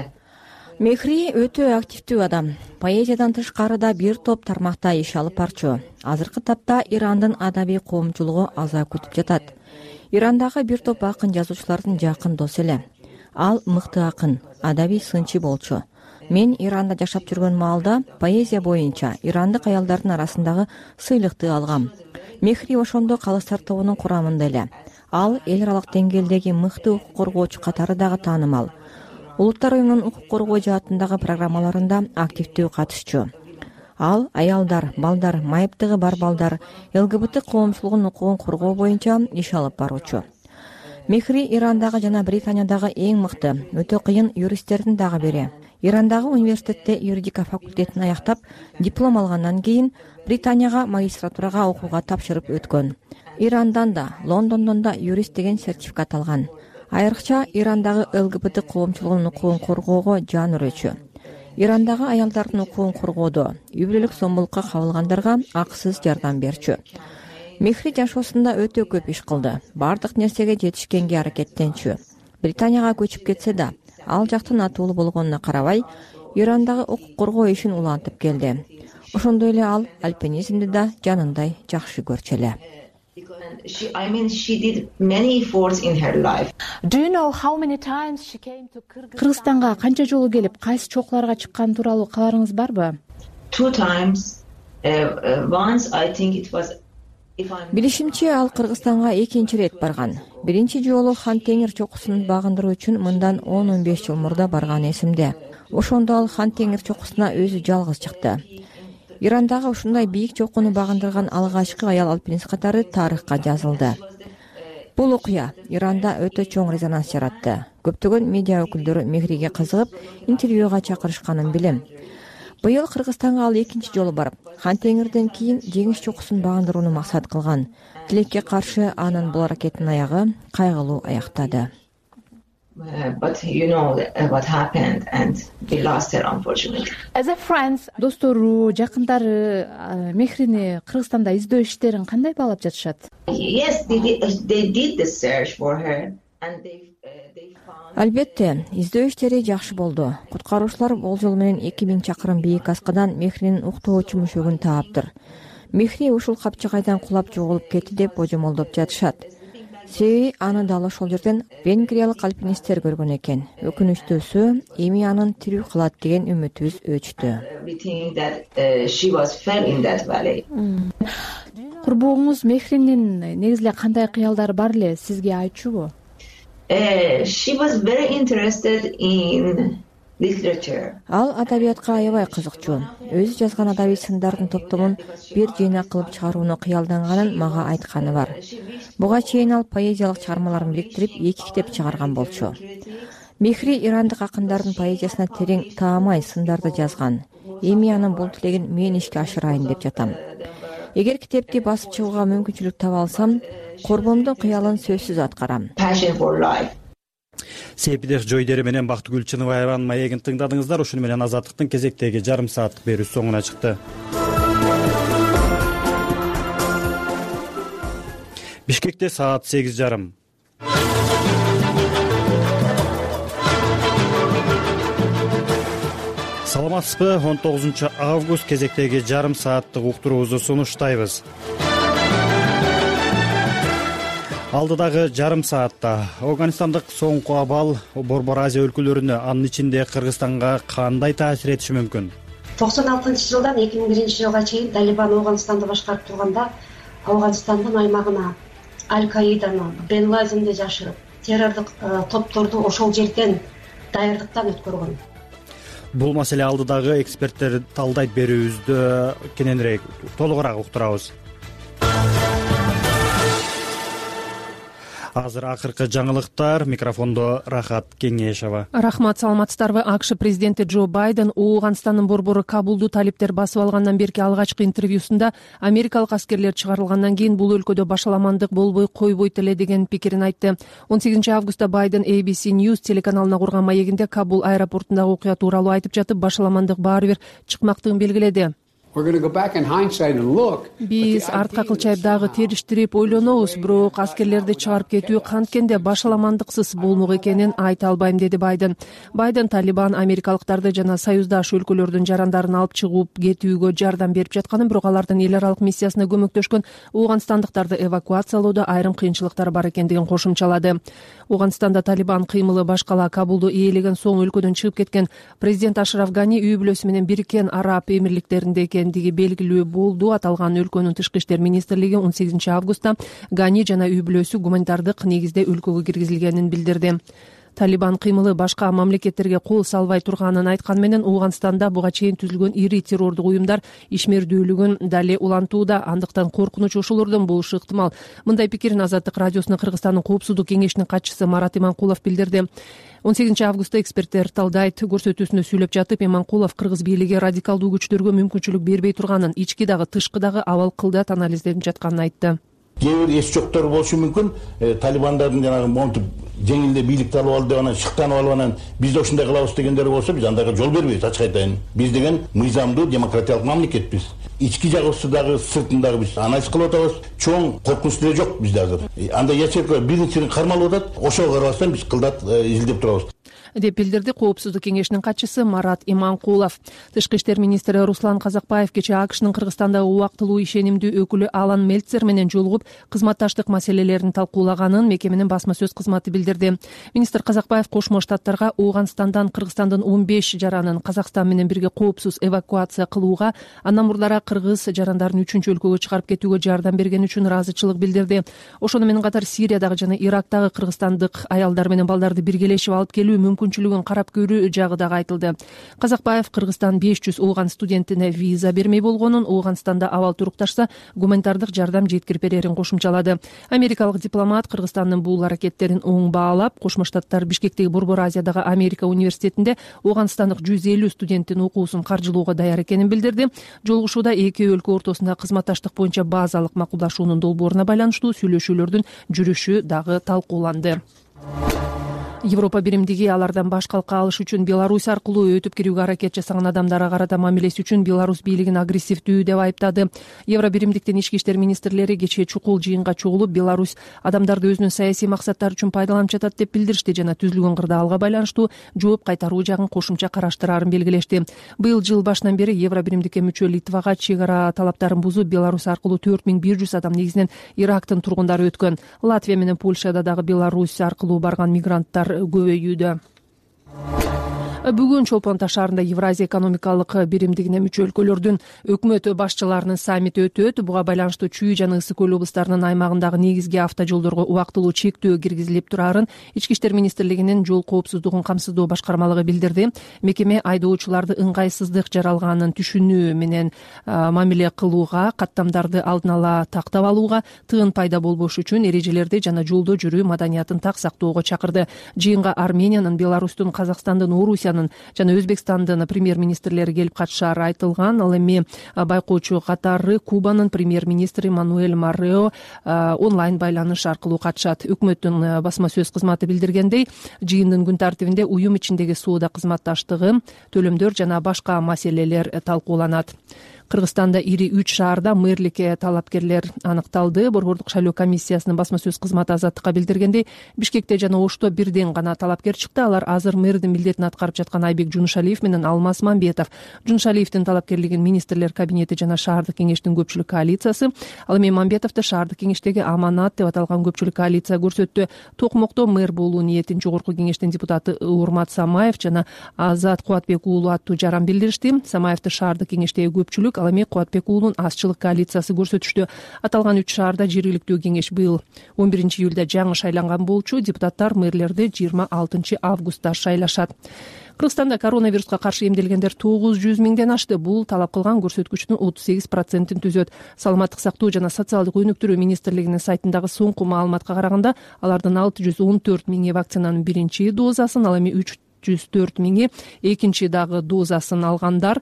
Мехри өтө активдүү адам. Поэзиядан тышкары да бир топ тармакта иш алып барчу. Азыркы тапта Ирандын адабий коомчулугу аза күтүп жатат. Ирандагы бир топ акын жазуучулардын жакын досу эле. Ал мыкты акын, адабий сынчы болчу. Мен Иранда жашап жүргөн маалда поэзия боюнча ирандык аялдардын арасындагы сыйлыкты алгам. Мехри ошондо калыстар тобунун курамында эле. Ал эл аралык деңгээлдеги мыкты укук коргоочу катары дагы таанымал. Улуттар уюмунун укук коргоо жаатындагы программаларында активдүү катышчу. Ал аялдар, балдар, майыптыгы бар балдар, ЛГБТ коомчулугунун укугун коргоо боюнча иш алып баруучу. Мехри Ирандагы жана Британиядагы эң мыкты, өтө кыйын юристтердин дагы бири. Ирандагы университетте юридика факультетин аяктап, диплом алгандан кийин Британияга магистратурага окууга тапшырып өткөн. Ирандан да, Лондондон да юрист деген сертификат алган. Айрыкча Ирандагы ЛГБТ коомчулугунун укугун коргоого жан өрөчү. Ирандагы аялдардын укугун коргоодо үй бүлөлүк сомбулукка кабылгандарга акысыз жардам берчү. Мехри жашоосунда өтө көп иш кылды. Бардык нерсеге жетишкенге аракеттенчү. Британияга көчүп кетсе да, ал жактын атуулуу болгонуна карабай, Ирандагы укук коргоо ишин улантып келди. Ошондой эле ал альпинизмди да жанындай жакшы көрчү эле. She did many efforts in her life. Do you know how many times she came to Kyrgyzstan? Кыргызстанга канча жолу келип, кайсы чокуларга чыккан тууралуу кабарыңыз барбы? 2 times. Once I think it was. Билишимче, ал Кыргызстанга 2 рет барган. Биринчи жолу Хан Теңир чокусун багындыруу үчүн мындан 10-15 жыл мурда барган эсимде. Ошондо ал Хан Теңир чокусуна өзү жалгыз чыкты. Ирандагы ушундай бийик чокуну багындырган алгачкы аял альпинист катары тарыхка жазылды. Бул окуя Иранда өтө чоң резонанс жаратты. Көптөгөн медиа өкүлдөрү Мехриге кызыгып, интервьюга чакырышканын билем. Быйыл Кыргызстанга ал 2 жолу барып, Хан Теңирден кийин жеңиш чокусун багындырууну максат кылган. Тилекке каршы анын бул аракетинин аягы кайгылуу аяктады. But you know what happened and we lost her unfortunately. As a friends, достору, жакындары Мехрини Кыргызстанда издөө иштерин кандай баалап жатышат? Yes, they did the search for her and they Албетте, издөө иштери жакшы болду. Куткаруучулар болжол менен 2000 чакырым бийик аскадан Мехринин уктоочу мушөгүн тааптыр. Мехри ушул капчыгайдан кулап жоголуп кетти деп божомолдоп жатышат. себеби аны дал ошол жерден венгриялык альпинисттер көргөн экен. Өкүнүчтүүсү эми анын тирүү калат деген үмүтүбүз өчтү. Курбуңуз Мехринин негизи эле кандай кыялдары бар эле, сизге айтчубу? Ал адабиятка аябай кызыкчу. Өзү жазган адабий сындардын топтомун бир жыйнак кылып чыгарууну кыялданганын мага айтканы бар. Буга чейин ал поэзиялык чыгармаларын бириктирип 2 китеп чыгарган болчу. Мехри ирандык акындардын поэзиясына терең таамай сындарды жазган. Эми анын бул тилегин мен ишке ашырайын деп жатам. Эгер китепти басып чыгууга мүмкүнчүлүк таба алсам, корбомдун кыялын сөзсүз аткарам. Сепидеш Жойдери менен Бактыгүл Чыныбаеванын маегин тыңдадыңыздар. Ушуну менен Азаттыктын кезектеги жарым сааттык берүүсү соңуна чыкты. Бишкекте саат 8:30. Саламатсызбы? 19 август кезектеги жарым сааттык уктуруубузду сунуштайбыз. Алдыдагы жарым саатта Афганистандык соңку абал Борбор Азия өлкөлөрүнө, анын ичинде Кыргызстанга кандай таасир этиши мүмкүн? 96-жылдан 2001-жылга чейин Талибан Афганистанды башкарып турганда, Афганистандын аймагына Аль-Каиданы, Бен Ладенди жашырып, террордук топторду ошол жерден даярдыктан өткөргөн. Бул маселе алдыдагы эксперттер талдайт берүүбүздө кененирээк толугураак уктурабыз. Азыр акыркы жаңылыктар, микрофондо Рахат Кеңешова. Рахмат, саламатсыздарбы? АКШ президенти Джо Байден Ооганстандын борбору Кабулду талиптер басып алгандан берки алгачкы интервьюсунда америкалык аскерлер чыгарылгандан кийин бул өлкөдө башаламандык болбой койбойт эле деген пикирин айтты. 18 августта Байден ABC News телеканалына курган маегинде Кабул аэропортундагы окуя тууралуу айтып жатып, башаламандык баары бир чыкмактыгын белгиледи. Биз артка кылчайып дагы териштирип ойлонобуз, бирок аскерлерди чыгарып кетүү канткенде башаламандыксыз болмок экенин айта албайм, деди Байден. Байден Талибан америкалыктарды жана союздаш өлкөлөрдүн жарандарын алып чыгып кетүүгө жардам берип жатканын, бирок алардын эл аралык миссиясына көмөктөшкөн Ооганстандыктарды эвакуациялоодо айрым кыйынчылыктар бар экендигин кошумчалады. Ооганстанда Талибан кыймылы башкала Кабулду ээлеген соң өлкөдөн чыгып кеткен президент Ашраф Гани үй бүлөсү менен Бириккен Араб Эмирликтеринде экендиги белгилүү болду. Аталган өлкөнүн тышкы иштер министрлиги 18 августта Гани жана үй бүлөсү гуманитардык негизде өлкөгө киргизилгенин билдирди. Талибан кыймылы башка мамлекеттерге кол салбай турганын айткан менен Ооганстанда буга чейин түзүлгөн ири террордук уюмдар ишмердүүлүгүн дале улантууда, андыктан коркунуч ошолордон болушу ыктымал. Мындай пикирин Азаттык радиосунун Кыргызстандын коопсуздук кеңешинин катчысы Марат Иманкулов билдирди. 18 августта эксперттер талдайт көрсөтүүсүндө сүйлөп жатып, Иманкулов кыргыз бийлиги радикалдуу күчтөргө мүмкүнчүлүк бербей турганын, ички дагы тышкы дагы абал кылдат анализденип жатканын айтты. Кээ бир эс жоктор болушу мүмкүн. Талибандардын жанагы монтип жеңилде бийликти алып алды, анан шыктанып алып, анан биз да ушундай кылабыз дегендер болсо, биз андайга жол бербейбиз, ачык айтайын. Биз деген мыйзамдуу демократиялык мамлекетпиз. Ички жагыбызды дагы сыртындагы биз анализ кылып атабыз. Чоң коркунуч деле жок бизде азыр. Андай ячейка биринчини кармалып атат, ошого карабастан биз кылдат изилдеп турабыз, деп билдирди коопсуздук кеңешинин катчысы Марат Иманкулов. Тышкы иштер министри Руслан Казакбаев кечээ АКШнын Кыргызстандагы убактылуу ишенимдүү өкүлү Алан Мельцер менен жолугуп, кызматташтык маселелерин талкуулаганын мекеменин басма сөз кызматы билдирди. Министр Казакбаев Кошмо Штаттарга Ооганстандан Кыргызстандын 15 жаранын Казакстан менен бирге коопсуз эвакуация кылууга, андан мурдара кыргыз жарандарын 3-чү өлкөгө чыгарып кетүүгө жардам берген үчүн ыраазычылык билдирди. Ошону менен катар Сириядагы жана Ирактагы кыргызстандык аялдар менен балдарды биргелешип алып келүү мүмкүнчүлүгүн карап көрүү жагы дагы айтылды. Казакбаев Кыргызстан 500 Ооган студентине виза бермей болгонун, Ооганстанда абал турукташса гуманитардык жардам жеткирип берерин кошумчалады. Америкалык дипломат Кыргызстандын бул аракеттерин оң баалап, Кошмо Штаттар Бишкектеги Борбор Азиядагы Америка университетинде Ооганстандык 150 студенттин окуусун каржылоого даяр экенин билдирди. Жолугушууда эки өлкө ортосунда кызматташтык боюнча базалык макулдашуунун долбооруна байланыштуу сүйлөшүүлөрдүн жүрүшү дагы талкууланды. Европа биримдиги алардан баш калка алыш үчүн Беларусь аркылуу өтүп кирүүгө аракет жасаган адамдарга карата мамилеси үчүн Беларусь бийлигин агрессивдүү деп айыптады. Евро биримдиктин ички иштер министрлери кечээ чукул жыйынга чогулуп, Беларусь адамдарды өзүнүн саясий максаттары үчүн пайдаланып жатат деп билдиришти жана түзүлгөн кырдаалга байланыштуу жооп кайтаруу жагын кошумча караштыраарын белгилешти. Быйыл жыл башынан бери Евро биримдикке мүчө Литвага чек ара талаптарын бузуп, Беларусь аркылуу 4100 адам, негизинен Ирактын тургундары өткөн. Латвия менен Польшада дагы Беларусь аркылуу барган мигранттар көбөйүүдө. Бүгүн Чолпон Таш шаарында Евразия экономикалык биримдигине мүчө өлкөлөрдүн өкмөт башчыларынын саммити өтөт. Буга байланыштуу Чүй жана Ысык көл облустарынын аймагындагы негизги автожолдорго убактылуу чектөө киргизилип турарын Ички иштер министрлигинин жол коопсуздугун камсыздоо башкармалыгы билдирди. Мекеме айдоочуларды ыңгайсыздык жаралганын түшүнүү менен мамиле кылууга, каттамдарды алдын ала тактап алууга, тыын пайда болбош үчүн эрежелерди жана жолдо жүрүү маданиятын так сактоого чакырды. Жыйынга Армениянын, Беларустун, Казакстандын, Орусиянын жана Өзбекстандын премьер-министрлери келип катышаары айтылган. Ал эми байкоочу катары Кубанын премьер-министри Мануэль Маррео онлайн байланыш аркылуу катышат. Өкмөттүн басма сөз кызматы билдиргендей, жыйындын күн тартибинде уюм ичиндеги соода кызматташтыгы, төлөмдөр жана башка маселелер талкууланат. Кыргызстанда ири 3 шаарда мэрликке талапкерлер аныкталды. Борбордук шайлоо комиссиясынын басма сөз кызматы Азаттыкка билдиргендей, Бишкекте жана Ошто бирден гана талапкер чыкты. Алар азыр мэрдин милдетин аткарып жаткан Айбек Жунушалиев менен Алмаз Мамбетов. Жунушалиевдин талапкерлигин министрлер кабинети жана шаардык кеңештин көпчүлүк коалициясы, ал эми Мамбетовду шаардык кеңештеги аманат деп аталган көпчүлүк коалиция көрсөттү. Токмокто мэр болуу ниетин жогорку кеңештин депутаты Урмат Самаев жана Азат Кубатбек уулу аттуу жаран билдиришти. Самаевди шаардык кеңештеги көпчүлүк, ал эми Кубатбек уулунун азчылык коалициясы көрсөтүштү. Аталган 3 шаарда жергиликтүү кеңеш быйыл 11 июлда жаңы шайланган болчу. Депутаттар мэрлерди 26 августта шайлашат. Кыргызстанда коронавируска каршы эмделгендер 900 миңден ашты. Бул талап кылган көрсөткүчтүн 38%-ин түзөт. Саламаттык сактоо жана социалдык өнүктүрүү министрлигинин сайтындагы соңку маалыматка караганда, алардын 614 миңи вакцинанын биринчи дозасын, ал эми 304 миңи экинчи дагы дозасын алгандар.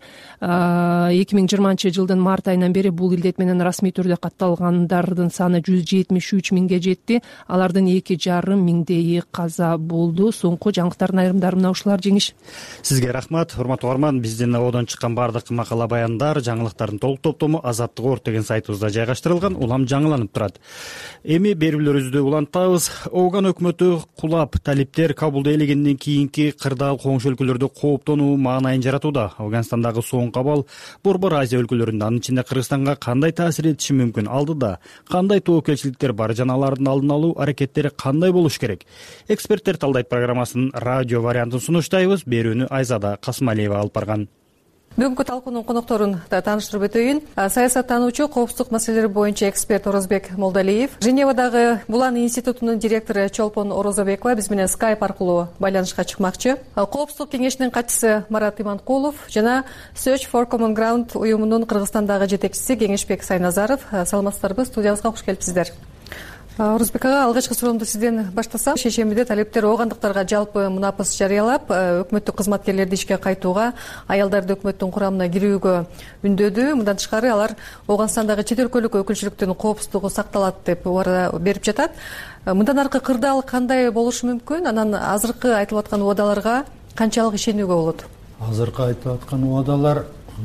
2020 жылдын март айынан бери бул илдет менен расмий түрдө катталгандардын саны 173 миңге жетти. Алардын 2,5 миңдейи каза болду. Соңку жаңылыктардын айрымдары мына ушулар. Жеңиш, сизге рахмат. Урматтуу угарман, биздин одон чыккан баардык макала баяндар, жаңылыктардын толук топтому Азаттык орг деген сайтыбызда жайгаштырылган, улам жаңыланып турат. Эми берүүлөрүбүздү улантабыз. Афган өкмөтү кулап, талиптер Кабулду ээлегенден кийинки кырдаал коңшу өлкөлөрдө кооптонуу маанайын жаратууда. Афганстандагы соң кабал Борбор Азия өлкөлөрүндө, анын ичинде Кыргызстанга кандай таасир этиши мүмкүн? Алдыда кандай тобокелчиликтер бар жана алардын алдын алуу аракеттери кандай болуш керек? Эксперттер талдайт программасынын радио вариантын сунуштайбыз. Берүүнү Айзада Касмалиева алып барган. Бүгүнкү талкуунун конокторун тааныштырып өтөйүн. Саясаттануучу, коопсуздук маселелери боюнча эксперт Орозбек Молдалиев, Женевадагы Булан институтунун директору Чолпон Орозобекова биз менен скайп аркылуу байланышка чыкмакчы. Коопсуздук кеңешинин катчысы Марат Иманкулов жана Search for Common Ground уюмунун Кыргызстандагы жетекчиси Кеңешбек Сайназаров. Саламатсыздарбы? Студиябызга кош келипсиздер. Орозбек ага, алгачкы суроомду сизден баштасам. Шейшембиде талептер оогандыктарга жалпы мунапыс жарыялап, өкмөттүк кызматкерлерди ишке кайтууга, аялдарды өкмөттүн курамына кирүүгө үндөдү. Мындан тышкары алар Ооганстандагы чет өлкөлүк өкүлчүлүктүн коопсуздугу сакталат деп убада берип жатат. Мындан аркы кырдаал кандай болушу мүмкүн? Анан азыркы айтылып аткан убадаларга канчалык ишенүүгө болот? Азыркы айтылып аткан убадалар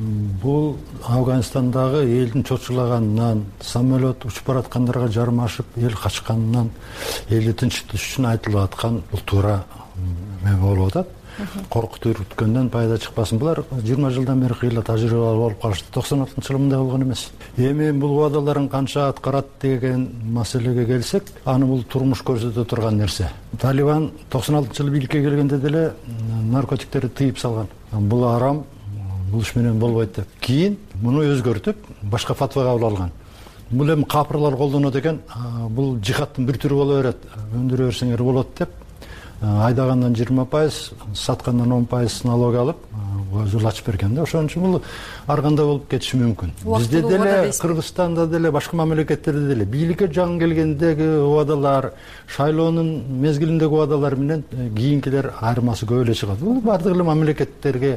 бул Афганстандагы элдин чочулаганынан, самолет учуп бараткандарга жармашып, эл качканынан, элди тынчтыш үчүн айтылып аткан бул туура болуп атат. Коркутуп үрүткөндөн пайда чыкпасын. Булар 20 жылдан бери кыйла тажрыйба болуп калышты. 96-жылы мындай болгон эмес. Эми бул убадаларын канча аткарат деген маселеге келсек, аны бул турмуш көрсөтө турган нерсе. Талибан 96-жылы бийликке келгенде деле наркотиктерди тыйып салган. Бул арам, бул иш менен болбойт деп. Кийин муну өзгөртүп, башка фатва кабыл алган. Бул эми капырлар колдонот экен, бул жихадтын бир түрү боло берет, өндүрө берсеңер болот деп. Айдагандан 20%, саткандан 10% налог алып, жол ачып берген да. Ошон үчүн бул ар кандай болуп кетиши мүмкүн. Бизде деле, Кыргызстанда деле, башка мамлекеттерде деле бийликке жаңы келгендеги убадалар, шайлоонун мезгилиндеги убадалар менен кийинкилер айырмасы көп эле чыгат. Бул бардык эле мамлекеттерге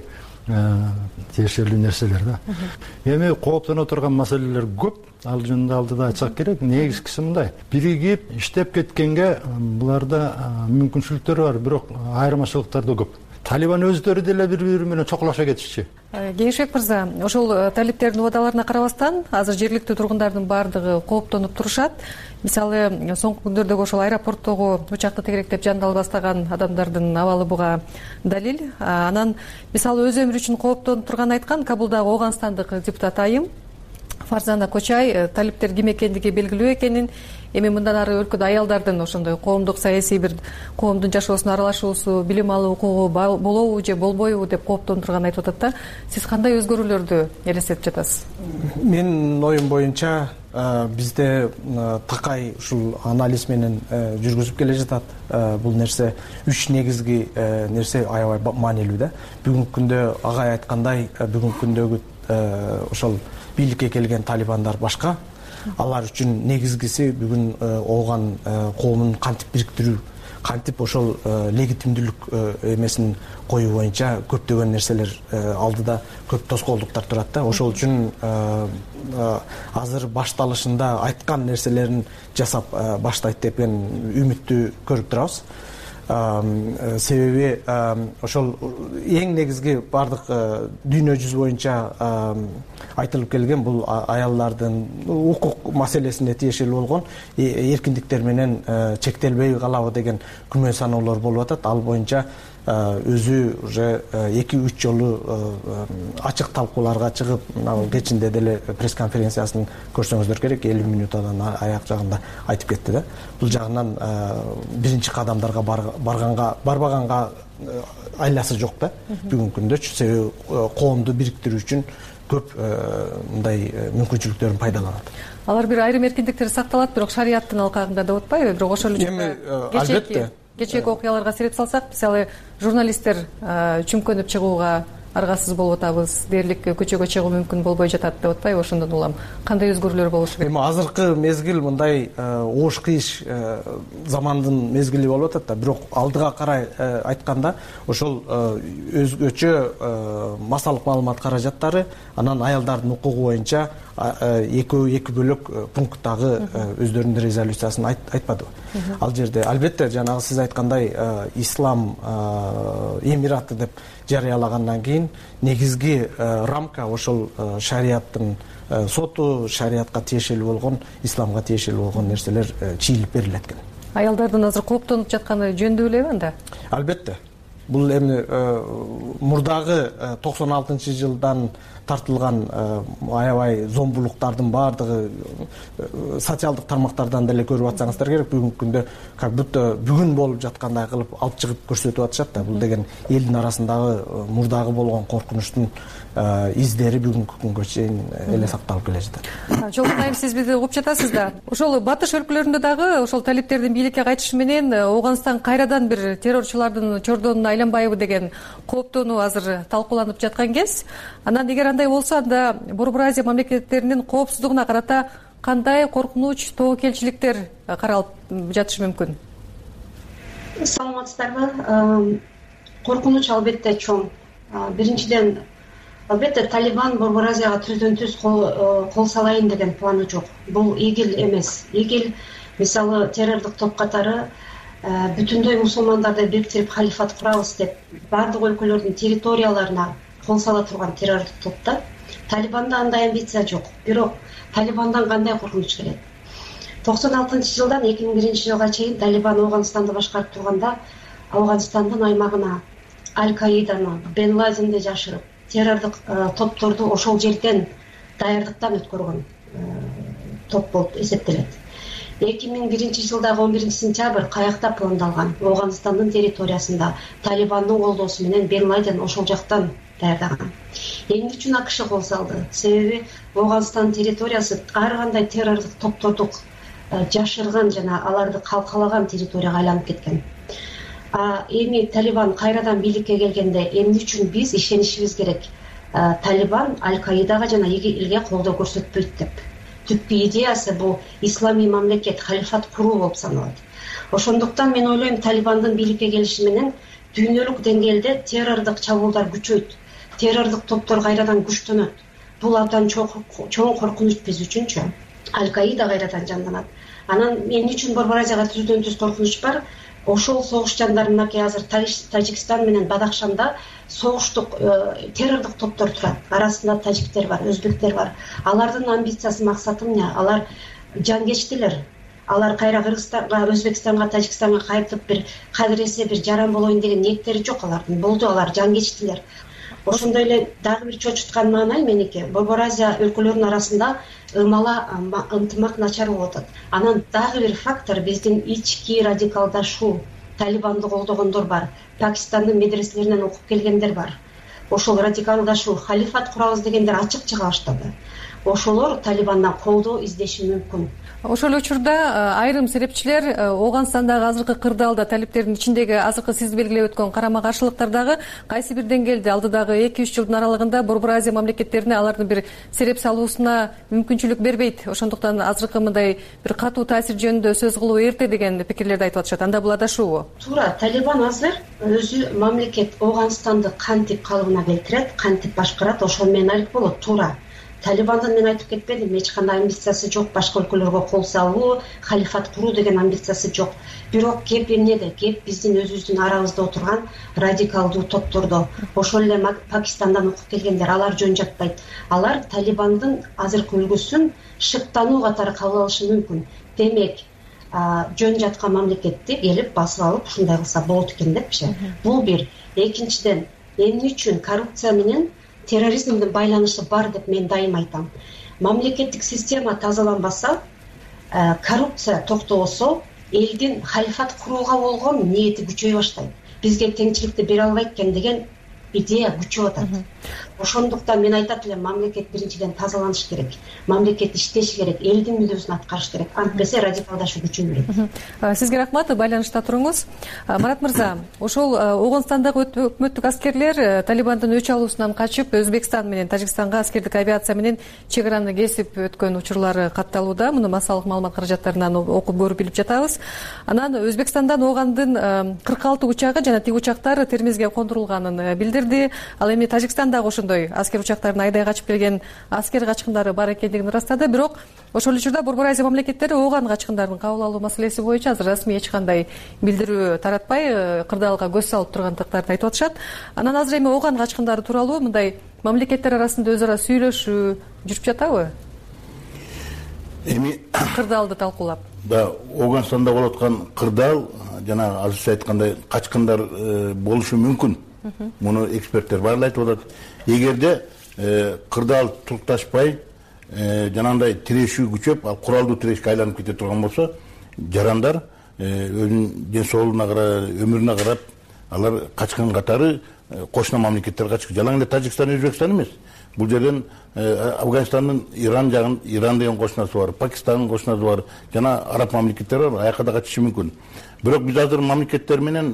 тиешелүү нерселер да. Эми кооптоно турган маселелер көп. Ал жөнүндө алдыда айтсак керек. Негизгиси мындай: биригип иштеп кеткенге буларда мүмкүнчүлүктөр бар, бирок айырмачылыктар да көп. Талибан өздөрү деле бири-бири менен чокулаша кетишчи. Кеңешбек мырза, ошол талиптердин убадаларына карабастан азыр жергиликтүү тургундардын баардыгы кооптонуп турушат. Мисалы, соңку күндөрдөгү ошол аэропорттогу учакты тегеректеп жанды бастаган адамдардын абалы буга далил. Анан мисалы өз өмүрү үчүн кооптонуп турганын айткан Кабулдагы Ооганстандык депутат айым Фарзана Кочай талиптер ким экендиги белгилүү экенин, эми мындан ары өлкөдө аялдардын ошондой коомдук саясий бир коомдун жашоосуна аралашуусу, билим алуу укугу болобу же болбойбу деп кооптонуп турганын айтып атат да. Сиз кандай өзгөрүүлөрдү элестетип жатасыз? Менин оюм боюнча бизде такай ушул анализ менен жүргүзүп келе жатат. Бул нерсе 3 негизги нерсе аябай маанилүү да. Бүгүнкү күндө агай айткандай, бүгүнкү күндөгү ошол бийликке келген талибандар башка. Алар үчүн негизгиси бүгүн ооган коомун кантип бириктирүү, кантип ошол легитимдүүлүк эмесин коюу боюнча көптөгөн нерселер алдыда көп тоскоолдуктар турат да. Ошол үчүн азыр башталышында айткан нерселерин жасап баштайт деген үмүттү көрүп турабыз. Себеби ошол эң негизги бардык дүйнө жүзү боюнча айтылып келген бул аялдардын укук маселесине тиешелүү болгон эркиндиктер менен чектелбей калабы деген күмөн саноолор болуп атат. Ал боюнча өзү уже 2-3 жолу ачык талкууларга чыгып, кечинде деле пресс-конференциясын көрсөңүздөр керек, 50 минутадан аяк жагында айтып кетти да. Бул жагынан биринчи кадамдарга барбаганга айласы жок да бүгүнкү күндөчү. Себеби коомду бириктирүү үчүн көп мындай мүмкүнчүлүктөрүн пайдаланат. Алар бир айрым эркиндиктер сакталат, бирок шарияттын алкагында деп атпайбы? Бирок ошол үчүн албетте кечээки окуяларга сереп салсак, мисалы журналисттер чүмкөнүп чыгууга аргасыз болуп атабыз, дээрлик көчөгө чыгуу мүмкүн болбой жатат деп атпайбы? Ошондон улам кандай өзгөрүүлөр болушу керек? Эми азыркы мезгил мындай оош кыйыш замандын мезгили болуп атат да. Бирок алдыга карай айтканда ошол өзгөчө массалык маалымат каражаттары, анан аялдардын укугу боюнча эки бөлөк пункттагы өздөрүнүн резолюциясын айтпадыбы? Ал жерде албетте жанагы сиз айткандай ислам эмираты деп жарыялагандан кийин негизги рамка ошол шарияттын соту, шариятка тиешелүү болгон, исламга тиешелүү болгон нерселер чийилип берилет экен. Аялдардын азыр кооптонуп жатканы жөндүү элеби анда? Албетте. Бул эми мурдагы 96-жылдан тартылган аябай зомбулуктардын баардыгы социалдык тармактардан деле көрүп атсаңыздар керек. Бүгүнкү күндө как будто бүгүн болуп жаткандай кылып алып чыгып көрсөтүп атышат да. Бул деген элдин арасындагы мурдагы болгон коркунучтун издери бүгүнкү күнгө чейин эле сакталып келе жатат. Чолпон айым, сиз бизди угуп жатасыз да. Ошол батыш өлкөлөрүндө дагы ошол талиптердин бийликке кайтышы менен Ооганстан кайрадан бир террорчулардын чордонуна айланбайбы деген кооптонуу азыр талкууланып жаткан кез. Анан эгер андай болсо, анда Борбор Азия мамлекеттеринин коопсуздугуна карата кандай коркунуч, тобокелчиликтер каралып жатышы мүмкүн? Саламатсыздарбы? Коркунуч албетте чоң. Биринчиден, албетте Талибан Борбор Азияга түздөн-түз кол салайын деген планы жок. Бул ИГИЛ эмес. ИГИЛ мисалы террордук топ катары бүтүндөй мусулмандарды бириктирип халифат курабыз деп бардык өлкөлөрдүн территорияларына кол сала турган террордук топта. Талибанда андай амбиция жок. Бирок Талибандан кандай коркунуч келет? 96-жылдан 2001-жылга чейин Талибан Ооганстанды башкарып турганда Ооганстандын аймагына Аль-Каиданы, Бен Ладенди жашырып, террордук топторду ошол жерден даярдыктан өткөргөн топ болуп эсептелет. 2001-жылдагы 11-сентябрь каякта пландалган? Ооганстандын территориясында Талибандын колдоосу менен Бен Ладен ошол жактан даярдаган. Эмне үчүн АКШ кол салды? Себеби Ооганстандын территориясы ар кандай террордук топторду жашырган жана аларды калкалаган территорияга айланып кеткен. Эми Талибан кайрадан бийликке келгенде эмне үчүн биз ишенишибиз керек? Талибан Аль-Каидага жана ИГИЛге колдоо көрсөтпөйт деп. Түпкү идеясы бул исламий мамлекет, халифат куруу болуп саналат. Ошондуктан мен ойлойм, Талибандын бийликке келиши менен дүйнөлүк деңгээлде террордук чабуулдар күчөйт. террорлук топтор кайрадан күчтөнөт. Бул абдан чоң коркунуч биз үчүнчү. Аль-Каида кайрадан жанданат. Анан эмне үчүн Борбор Азияга түздөн түз коркунуч бар? Ошол согуш жандарындаки азыр Тажикстан менен Бадахшанда согуштук террорлук топтор турат. Арасында тажиктер бар, өзбектер бар. Алардын амбициясы, максаты эмне? Алар жан кечтилер. Алар кайра Кыргызстанга, Өзбекстанга, Тажикстанга кайтып кадыресе бир жаран болоюн деген ниеттери жок алардын. Болду, алар жан кечтилер. Ошондой эле дагы бир чочуткан маанай меники. Борбор Азия өлкөлөрүнүн арасында ынтымак начар болуп атат. Анан дагы бир фактор биздин ички радикалдашуу, Талибанды колдогондор бар, Пакистандын медреселеринен окуп келгендер бар. Ошол радикалдашуу, халифат курабыз дегендер ачык чыга баштады. Ошолор Талибандан колдоо издеши мүмкүн. Ошол учурда айрым серепчилер Ооганстандагы азыркы кырдаалда талиптердин ичиндеги азыркы сиз белгилеп өткөн карама каршылыктар дагы кайсы бир деңгээлде алдыдагы 2-3 жылдын аралыгында Борбор Азия мамлекеттерине алардын бир сереп салуусуна мүмкүнчүлүк бербейт. Ошондуктан азыркы мындай бир катуу таасир жөнүндө сөз кылуу эрте деген пикирлерди айтып атышат. Анда бул адашуубу? Туура, Талибан азыр өзү мамлекет Ооганстанды кантип калыбына келтирет, кантип башкарат, ошол менен алек болот. Туура. Талибандын мен айтып кетпедим, эч кандай амбициясы жок, башка өлкөлөргө кол салуу, халифат куруу деген амбициясы жок. Бирок кеп эмнеде? Кеп биздин өзүбүздүн арабызда отурган радикалдуу топтордо. Ошол эле Пакистандан окуп келгендер, алар жөн жатпайт. Алар Талибандын азыркы үлгүсүн шыктануу катары кабыл алышы мүмкүн. Демек, жөн жаткан мамлекетти келип басып алып ушундай кылса болот экен депчи. Бул бир. Экинчиден, эмне үчүн коррупция менен терроризмдин байланышы бар деп мен дайым айтам. Мамлекеттик система тазаланбаса, коррупция токтобосо, элдин халифат курууга болгон ниети күчөй баштайт. Бизге теңчиликти бере албайт экен деген идея күчөп атат. Ошондуктан мен айтат элем, мамлекет биринчиден тазаланыш керек. Мамлекет иштеши керек, элдин мүддөсүн аткарыш керек. Антпесе радикалдашуу күчөй берет. Сизге рахмат, байланышта туруңуз. Марат мырза, ошол Ооганстандагы өкмөттүк аскерлер Талибандын өч алуусунан качып, Өзбекстан менен Тажикстанга аскердик авиация менен чек араны кесип өткөн учурлары катталууда. Муну массалык маалымат каражаттарынан окуп көрүп билип жатабыз. Анан Өзбекстандан Оогандын 46 учагы жана тиги учактар Термизге кондурулганын билдирди. Ал эми Тажикстандагы ошондой аскер учактарын айдай качып келген аскер качкындары бар экендигин ырастады. Бирок ошол учурда Борбор Азия мамлекеттери Ооган качкындарын кабыл алуу маселеси боюнча азыр расмий эч кандай билдирүү таратпай, кырдаалга көз салып тургандыктарын айтып атышат. Анан азыр эми Ооган качкындары тууралуу мындай мамлекеттер арасында өз ара сүйлөшүү жүрүп жатабы? Эми кырдаалды талкуулап. Да, Ооганстанда болуп аткан кырдаал жана азырча айткандай качкындар болушу мүмкүн. Муну эксперттер баары айтып атат. Эгерде кырдаал турукташпай, жанагындай тирешүү күчөп, ал куралдуу тирешке айланып кете турган болсо, жарандар өзүнүн ден соолугуна карап, өмүрүнө карап, алар качкын катары кошуна мамлекеттер качкы. Жалаң эле Тажикстан, Өзбекстан эмес. Бул жерден Афганистандын Иран деген кошунасы бар, Пакистандын кошунасы бар, жана араб мамлекеттери бар, аяка да качышы мүмкүн. Бирок биз азыр мамлекеттер менен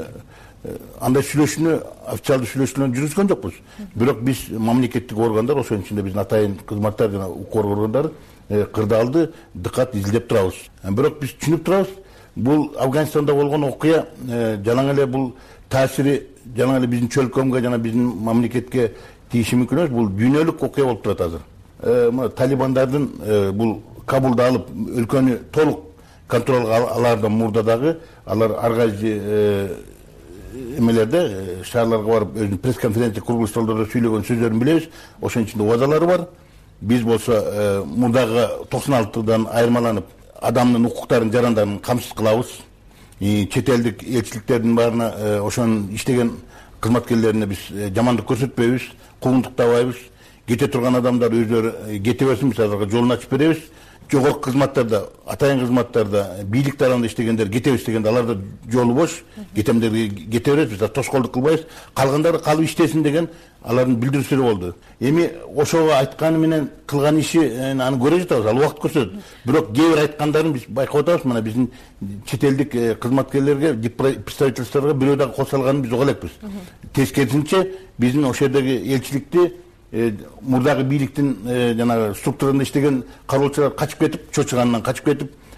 андай сүйлөшүүнү, официалдуу сүйлөшүүлөрдү жүргүзгөн жокпуз. Бирок биз мамлекеттик органдар, ошонун ичинде биздин атайын кызматтар жана укук органдары кырдаалды дыкат изилдеп турабыз. Бирок биз түшүнүп турабыз, бул Афганистанда болгон окуя жалаң эле бул таасири жалаң эле биздин чөлкөмгө жана биздин мамлекетке тийиши мүмкүн эмес. Бул дүйнөлүк окуя болуп турат азыр. Талибандардын бул Кабулду алып өлкөнү толук контролго алаардан мурда дагы алар ар кайсы эмелерде шаарларга барып өзүнүн пресс-конференция круглый столдордо сүйлөгөн сөздөрүн билебиз. Ошонун ичинде убадалары бар. Биз болсо мурдагы 96-дан айырмаланып адамдын укуктарын, жарандарын камсыз кылабыз. Чет элдик элчиликтердин баарына ошонун иштеген кызматкерлерине биз жамандык көрсөтпөйбүз, куугунтуктабайбыз. Кете турган адамдар өздөрү кете берсин, биз аларга жолун ачып беребиз. Жогорку кызматтарда, атайын кызматтарда, бийлик тарабында иштегендер кетебиз дегенде аларда жолу бош, кетемдерге кете беребиз, биз тоскоолдук кылбайбыз. Калгандары калып иштесин деген алардын билдирүүсү болду. Эми ошого айтканы менен кылган иши аны көрө жатабыз, ал убакыт көрсөтөт. Бирок кээ бир айткандарын биз байкап атабыз. Мына биздин чет элдик кызматкерлерге, представительстволорго бирөө дагы кол салганын биз уга элекпиз. Тескерисинче биздин ошол жердеги элчиликти мурдагы бийликтин жанагы структурасында иштеген кароочулар качып кетип, чочуганынан качып кетип,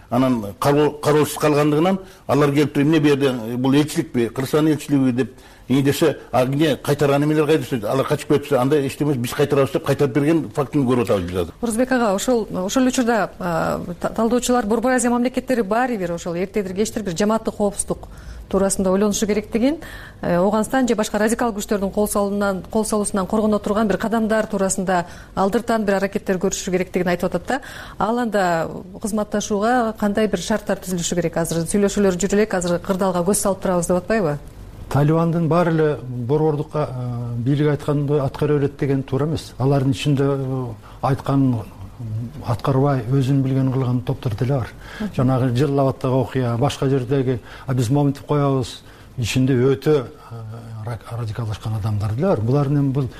анан кароосуз калгандыгынан алар келип туруп эмне бу жерде бул элчиликпи, Кыргызстан элчилиги деп десе, эмне кайтарган эмелер кайда десе, алар качып кетсе, андай эч эмес, биз кайтарабыз деп кайтарып берген фактын көрүп атабыз биз азыр. Орозбек ага, ошол учурда талдоочулар Борбор Азия мамлекеттери баары бир ошол эртедир кечтир бир жамааттык коопсуздук туурасында ойлонушу керектигин, Ооганстан же башка радикал күчтөрдүн кол салуусунан коргоно турган бир кадамдар туурасында алдыртан бир аракеттер көрүшү керектигин айтып атат да. Ал анда кызматташууга кандай бир шарттар түзүлүшү керек? Азыр сүйлөшүүлөр жүрө элек, азыр кырдаалга көз салып турабыз деп атпайбы? Талибандын баары эле борбордук бийлик айтканды аткара берет деген туура эмес. Алардын ичинде айтканын аткарбай өзүн билген кылган топтор деле бар. Жанагы Жалал-Абаддагы окуя, башка жердеги биз моминтип коебуз, ичинде өтө радикалдашкан адамдар деле бар. Булардын бул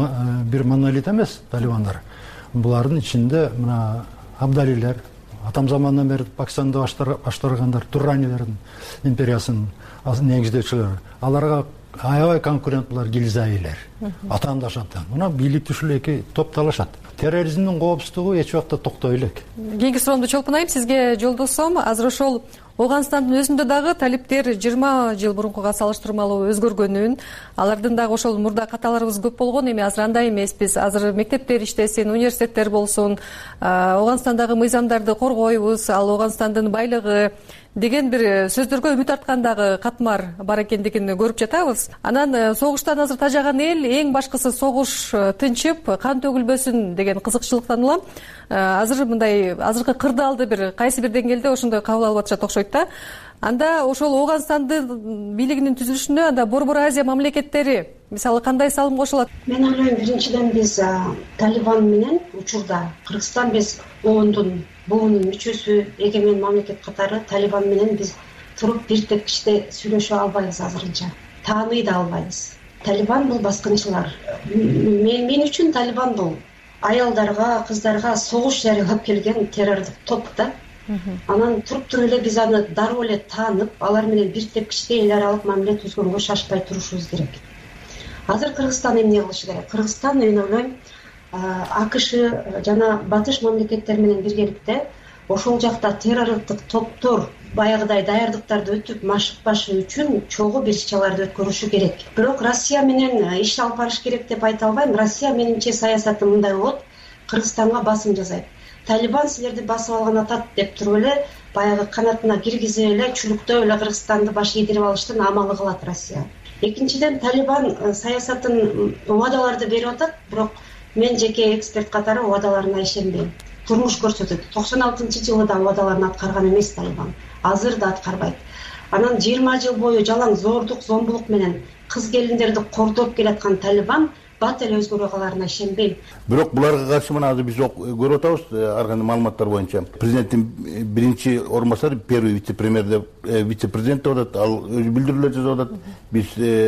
бир монолит эмес талибандар. Булардын ичинде мына Абдалилер, атам замандан бери Пакистанды баштыргандар, Туранилердин империясынын негиздөөчүлөр. Аларга аябай конкурент булар Гилзаилер. Атаандашат. Мына бийликтүү эки топ талашат. Терроризмдин коопсуздугу эч убакта токтой элек. Кийинки суроомду чолпунайм, сизге жолдосом. Азыр ошол Ооганстандын өзүндө дагы талиптер 20 жыл мурункуга салыштырмалуу өзгөргөнүн, алардын дагы ошол мурда каталарыбыз көп болгон, эми азыр андай эмеспиз. Азыр мектептер иштесин, университеттер болсун, Ооганстандагы мыйзамдарды коргойбуз, ал Ооганстандын байлыгы деген бир сөздөргө үмүт арткандагы катмар бар экендигин көрүп жатабыз. Анан согуштан азыр тажаган эл эң башкысы согуш тынчып, кан төгүлбөсүн деген кызыкчылыктан улам азыр мындай азыркы кырдаалды бир кайсы бир деңгээлде ошондой кабыл алып атышат окшойт да. Анда ошол Ооганстандын бийлигинин түзүлүшүнө анда Борбор Азия мамлекеттери мисалы кандай салым кошулат? Мен ойлойм, биринчиден биз Талибан менен учурда Кыргызстан биз ООНдун буунун мүчөсү, эгемен мамлекет катары Талибан менен биз туруп бир тепкичте сүйлөшө албайбыз азырынча. Тааный да албайбыз. Талибан бул баскынчылар. Мен үчүн Талибан бул аялдарга, кыздарга согуш жарыялап келген террорлук топ да. Анан туруп эле биз аны дароо эле таанып, алар менен бир тепкичте эл аралык мамиле түзгөнгө шашпай турушубуз керек. Азыр Кыргызстан эмне кылышы керек? Кыргызстан, мен ойлойм, АКШ жана батыш мамлекеттер менен биргеликте ошол жакта террорлуктук топтор баягыдай даярдыктарды өтүп машыкпашы үчүн чогуу бир иш-чараларды өткөрүшү керек. Бирок Россия менен иш алып барыш керек деп айта албайм. Россия менимче саясаты мындай болот: Кыргызстанга басым жасайт. Талибан силерди басып алган атат деп туруп эле баягы канатына киргизип эле чүлүктөп эле Кыргызстанды баш ийдирип алыштын амалы кылат Россия. Экинчиден, Талибан саясатын убадаларды берип атат, бирок мен жеке эксперт катары убадаларына ишенбейм. Турмуш көрсөтөт. 96-жылы да убадаларын аткарган эмес Талибан. Азыр да аткарбайт. Анан 20 жыл бою жалаң зордук, зомбулук менен кыз келиндерди кордоп келаткан Талибан бат эле өзгөрө каларына ишенбейм. Бирок буларга каршы мына азыр биз көрүп атабыз, ар кандай маалыматтар боюнча президенттин биринчи орун басары, первый вице-премьер деп вице-президент деп атат, ал өзү билдирүүлөр жасап атат. Биз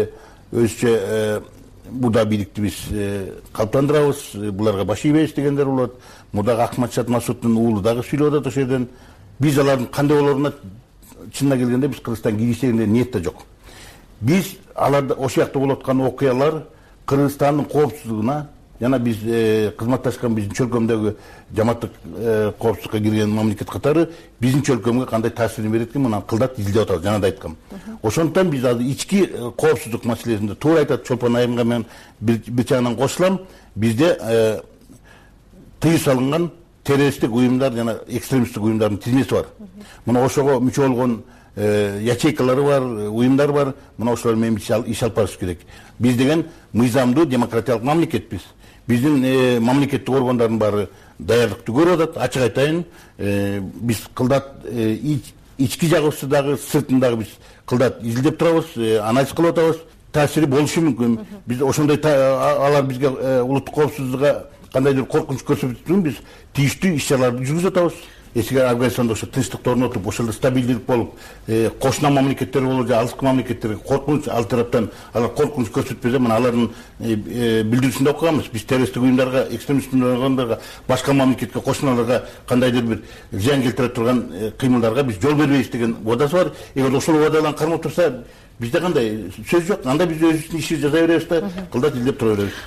өзүчө буда бийликти биз калыптандырабыз, буларга баш ийбейбиз дегендер болот. Мудагы Акматшат Масуддун уулу дагы сүйлөп атат ошол жерден. Биз алардын кандай болоруна чынына келгенде биз Кыргызстан киришкен ниет да жок. Биз аларда ошол жакта болуп аткан окуялар Кыргызстандын коопсуздугуна, жана биз кызматташкан биздин чөлкөмдөгү жамааттык коопсуздукка кирген мамлекет катары биздин чөлкөмгө кандай таасирин берет экен, мына кылдат изилдеп атабыз, жана да айткам. Ошондуктан биз азыр ички коопсуздук маселесинде туура айтат Чолпон айымга мен бир жагынан кошулам. Бизде тыюу салынган террористтик уюмдар жана экстремисттик уюмдардын тизмеси бар. Мына ошого мүчө болгон ячейкалары бар, уюмдар бар. Мына ошолор менен иш алып барыш керек. Биз деген мыйзамдуу демократиялык мамлекетпиз. Биздин мамлекеттик органдардын баары даярдыкты көрүп атат. Ачык айтайын, биз кылдат ички жагыбызды дагы, сыртын дагы биз кылдат изилдеп турабыз, анализ кылып атабыз. Таасири болушу мүмкүн. Биз ошондой алар бизге улуттук коопсуздукка кандайдыр коркунуч көрсөтүп биз тийиштүү иш-чараларды жүргүзүп атабыз. Эгер Афганистанда ошо тынчтыкты орнотуп, ошолдо стабилдүүлүк болуп, кошуна мамлекеттер болуп, же алыскы мамлекеттерге коркунуч, ал тараптан алар коркунуч көрсөтпөсө, мына алардын билдирүүсүндө окуганбыз. Биз террористтик уюмдарга, экстремисттик уюмдарга, башка мамлекетке, кошуналарга кандайдыр бир зыян келтире турган кыймылдарга биз жол бербейбиз деген убадасы бар. Эгер ошол убадаларын кармап турса, бизде кандай сөз жок. Анда биз өзүбүздүн ишибизди жасай беребиз да, кылдат изилдеп тура беребиз.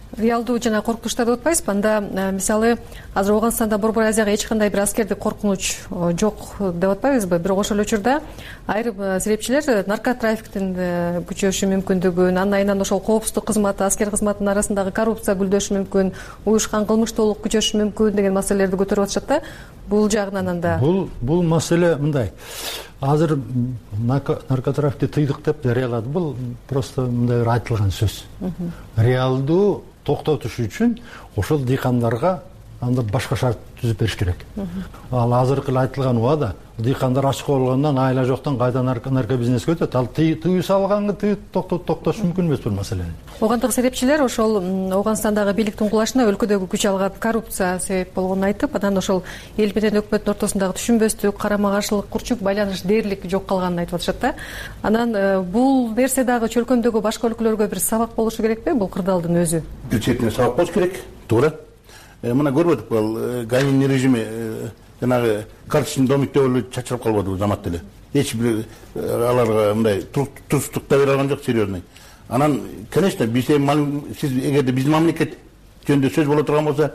реалдуу жана коркунучтар деп атпайсызбы? Анда мисалы азыр Ооганстанда Борбор Азияга эч кандай бир аскердик коркунуч жок деп атпайбызбы? Бирок ошол учурда айрым серепчилер наркотрафиктин күчөшү мүмкүндүгүн, андан айынан ошол коопсуздук кызматы, аскер кызматынын арасындагы коррупция гүлдөшү мүмкүн, уюшкан кылмыштуулук күчөшү мүмкүн деген маселелерди көтөрүп атышат да. Бул жагынан анда бул маселе мындай. Азыр наркотрафикти тыйдык деп жарыялады. Бул просто мындай бир айтылган сөз. Реалдуу токтотуш үчүн ошол дыйкандарга анда башка шарт түзүп бериш керек. Ал азыркы айтылган убада дыйкандар ачык болгондон айла жоктон кайда наркобизнеске өтөт. Ал тыюу салганга токтош мүмкүн эмес бул маселени. Оогандык серепчилер ошол Ооганстандагы бийликтин кулашына өлкөдөгү күч алган коррупция себеп болгонун айтып, анан ошол эл менен өкмөттүн ортосундагы түшүнбөстүк, карама каршылык, курчук байланыш дээрлик жок калганын айтып атышат да. Анан бул нерсе дагы чөлкөмдөгү башка өлкөлөргө бир сабак болушу керекпи? Бул кырдаалдын өзү. Бир четине сабак болуш керек. Туура. Мына көрүп атып кал, Ганин режими жанагы карточный домикте эле чачырап калбады замат деле. Эч бир аларга мындай турсуздук да бере алган жок, серьезный. Анан, конечно, сиз эгерде биздин мамлекет жөнүндө сөз боло турган болсо,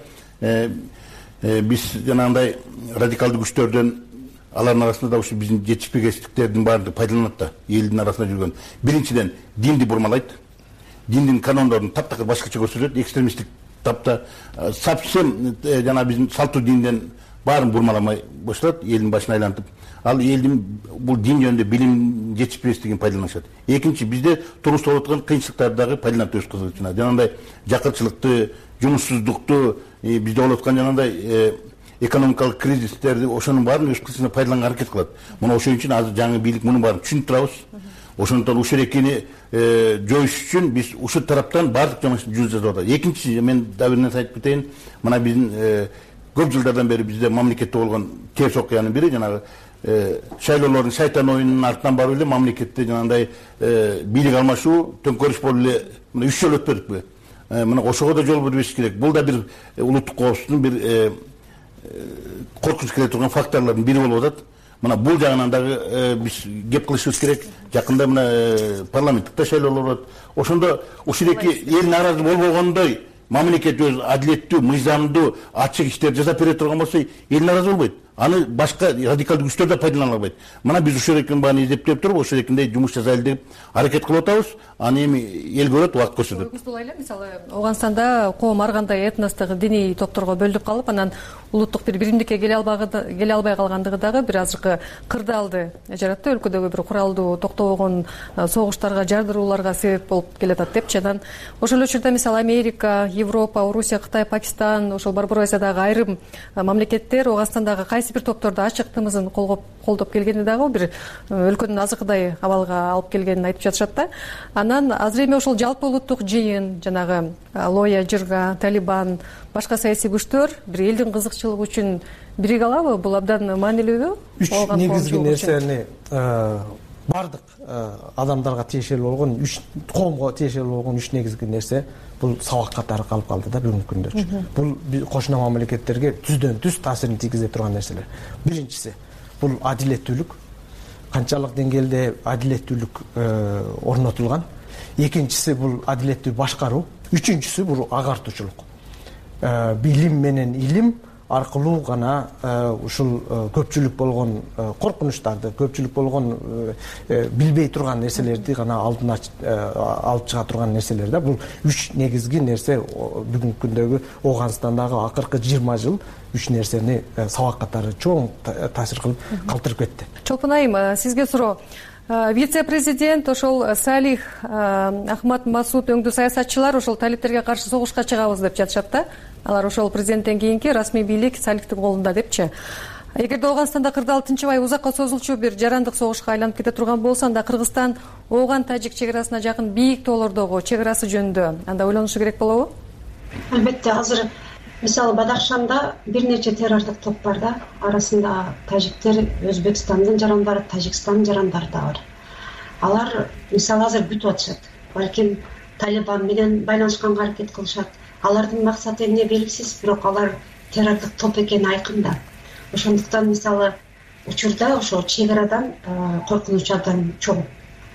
биз жанагындай радикалдуу күчтөрдөн алардын арасында да ушу биздин жетишпегенчиликтердин баарын пайдаланат да, элдин арасында жүргөн. Биринчиден, динди бурмалайт. Диндин канондорун таптакыр башкача көрсөтөт, экстремисттик тапта совсем жана биздин салтуу динден баарын бурмаламай бошотот, элдин башын айлантып. Ал элдин бул дин жөнүндө билим жетишпестигин пайдаланышат. Экинчи, бизде турмушта болуп аткан кыйынчылыктарды дагы пайдаланып өз кызыгычына. Жанагындай жакырчылыкты, жумушсуздукту, бизде болуп аткан жанагындай экономикалык кризистерди, ошонун баарын өз кызыгычына пайдаланганга аракет кылат. Мына ошон үчүн азыр жаңы бийлик мунун баарын түшүнүп турабыз. Ошондон ушул экени жоюш үчүн биз ушул тараптан баардык жумушту жасап атабыз. Экинчи, мен да бир нерсе айтып кетейин. Мына биздин көп жылдардан бери бизде мамлекетте болгон терс окуянын бири жанагы шайлоолордун шайтан оюнунун артынан барып эле мамлекетте жанагындай бийлик алмашуу, төңкөрүш болуп эле мына 3 жыл өтпөдүкпү? Мына ошого да жол бербеш керек. Бул да бир улуттук коопсуздуктун бир коркунуч келе турган факторлордун бири болуп атат. Мына бул жагынан дагы биз кеп кылышыбыз керек. Жакында мына парламенттик шайлоолор болот. Ошондо ушул эки эл нааразы болбогондой мамлекет өз адилеттүү, мыйзамдуу, ачык иштер жасап бере турган болсо, эл нааразы болбойт. Аны башка радикалдуу күчтөр да пайдалана албайт. Мына биз ушул экенин баарын эзептеп туруп, ошол экендей жумуш жасайлы деп аракет кылып атабыз. Аны эми эл көрөт, убакыт көрсөтөт. Мисалы, Ооганстанда коом ар кандай этностук, диний топторго бөлүнүп калып, анан улуттук бир биримдикке келе албай калгандыгы дагы бир азыркы кырдаалды жаратты. Өлкөдөгү бир куралдуу токтобогон согуштарга, жардырууларга себеп болуп келатат депчи. Анан ошол учурда мисалы Америка, Европа, Орусия, Кытай, Пакистан, ошол Борбор Азиядагы айрым мамлекеттер Ооганстандагы кайсы бир топторду ачык тымызын колдоп келгени дагы бир өлкөнүн азыркыдай абалга алып келгенин айтып жатышат да. Анан азыр эми ошол жалпы улуттук жыйын, жанагы Лоя Жырга, Талибан, башка саясий күчтөр бир элдин кызыкчылыгы үчүн бириге алабы? Бул абдан маанилүүбү? Үч негизги нерсени бардык адамдарга тиешелүү болгон, коомго тиешелүү болгон үч негизги нерсе бул сабак катары калып калды да бүгүнкү күндө. Бул кошуна мамлекеттерге түздөн түз таасирин тийгизе турган нерселер. Биринчиси бул адилеттүүлүк. Канчалык деңгээлде адилеттүүлүк орнотулган. Экинчиси бул адилеттүү башкаруу. Үчүнчүсү бул агартуучулук. Билим менен илим аркылуу гана ушул көпчүлүк болгон коркунучтарды, көпчүлүк болгон билбей турган нерселерди гана алдына алып чыга турган нерселер да. Бул үч негизги нерсе бүгүнкү күндөгү Ооганстандагы акыркы 20 жыл үч нерсени сабак катары чоң таасир кылып калтырып кетти. Чолпон айым, сизге суроо. Вице-президент ошол Салих Ахмад Масуд өңдүү саясатчылар ошол талиптерге каршы согушка чыгабыз деп жатышат да. Алар ошол президенттен кийинки расмий бийлик Салихтин колунда депчи. Эгерде Ооганстанда кырдаал тынчыбай узакка созулчу бир жарандык согушка айланып кете турган болсо, анда Кыргызстан Ооган-Тажик чек арасына жакын бийик тоолордогу чек арасы жөнүндө анда ойлонушу керек болобу? Албетте, азыр мисалы Бадахшанда бир нече террорлук топ бар да, арасында тажиктер, Өзбекстандын жарандары, Тажикстандын жарандары да бар. Алар мисалы азыр бүтүп атышат. Балким Талибан менен байланышканга аракет кылышат. Алардын максаты эмне белгисиз, бирок алар террорлук топ экени айкын да. Ошондуктан мисалы учурда ошо чек арадан коркунуч абдан чоң.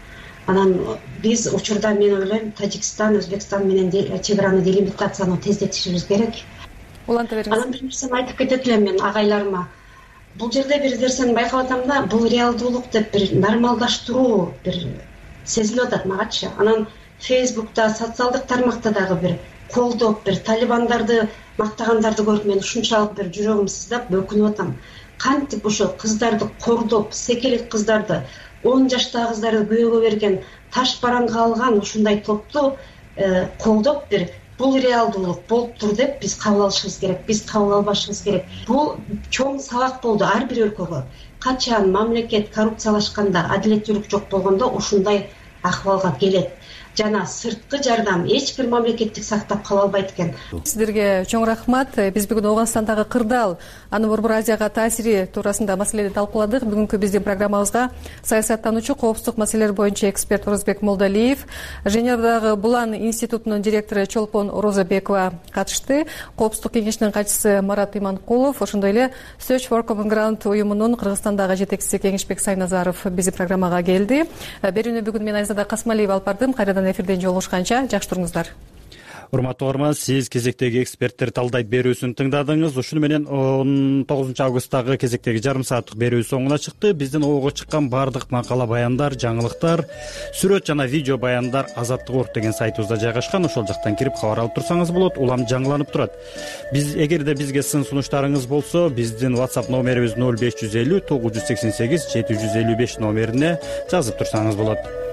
Анан биз учурда мен ойлойм Тажикстан, Өзбекстан менен чек араны делимитацияны тездетишибиз керек. Уланта бериңиз. Анан бир нерсени айтып кетет элем мен агайларыма. Бул жерде бир нерсени байкап атам да, бул реалдуулук деп бир нормалдаштыруу бир сезилип атат магачы. Анан Фейсбукта, социалдык тармакта дагы бир колдоп, бир талибандарды мактагандарды көрүп мен ушунчалык бир жүрөгүм сыздап өкүнүп атам. Кантип ошо кыздарды кордоп, секелек кыздарды, 10 жаштагы кыздарды күйөөгө берген, таш бараңга алган ушундай топту колдоп бир бул реалдуулук болуптур деп биз кабыл алышыбыз керек, биз кабыл албашыбыз керек. Бул чоң сабак болду ар бир өлкөгө. Качан мамлекет коррупциялашканда, адилеттүүлүк жок болгондо ушундай акыбалга келет. Жана сырткы жардам эч бир мамлекеттик сактап кала албайт экен. Сиздерге чоң рахмат. Биз бүгүн Ооганстандагы кырдаал, анын Борбор Азияга таасири туурасында маселени талкууладык. Бүгүнкү биздин программабызга саясаттануучу, коопсуздук маселелер боюнча эксперт Орозбек Молдалиев, Женевадагы Булан институтунун директору Чолпон Орозобекова катышты. Коопсуздук кеңешинин катчысы Марат Иманкулов, ошондой эле Search for Common Ground уюмунун Кыргызстандагы жетекчиси Кеңешбек Сайназаров биздин программага келди. Берүүнү бүгүн мен Айзада Касмалиева алып бардым. Кайрадан эфирден жолугушканча жакшы туруңуздар. Урматтуу угарман, сиз кезектеги эксперттер талдайт берүүсүн тыңдадыңыз. Ушуну менен 19 августтагы кезектеги жарым сааттык берүү соңуна чыкты. Биздин оого чыккан баардык макала баяндар, жаңылыктар, сүрөт жана видео баяндар Азаттык орг деген сайтыбызда жайгашкан. Ошол жактан кирип кабар алып турсаңыз болот. Улам жаңыланып турат. Эгерде бизге сын сунуштарыңыз болсо, биздин WhatsApp номерибиз 0550 988 755 номерине жазып турсаңыз болот.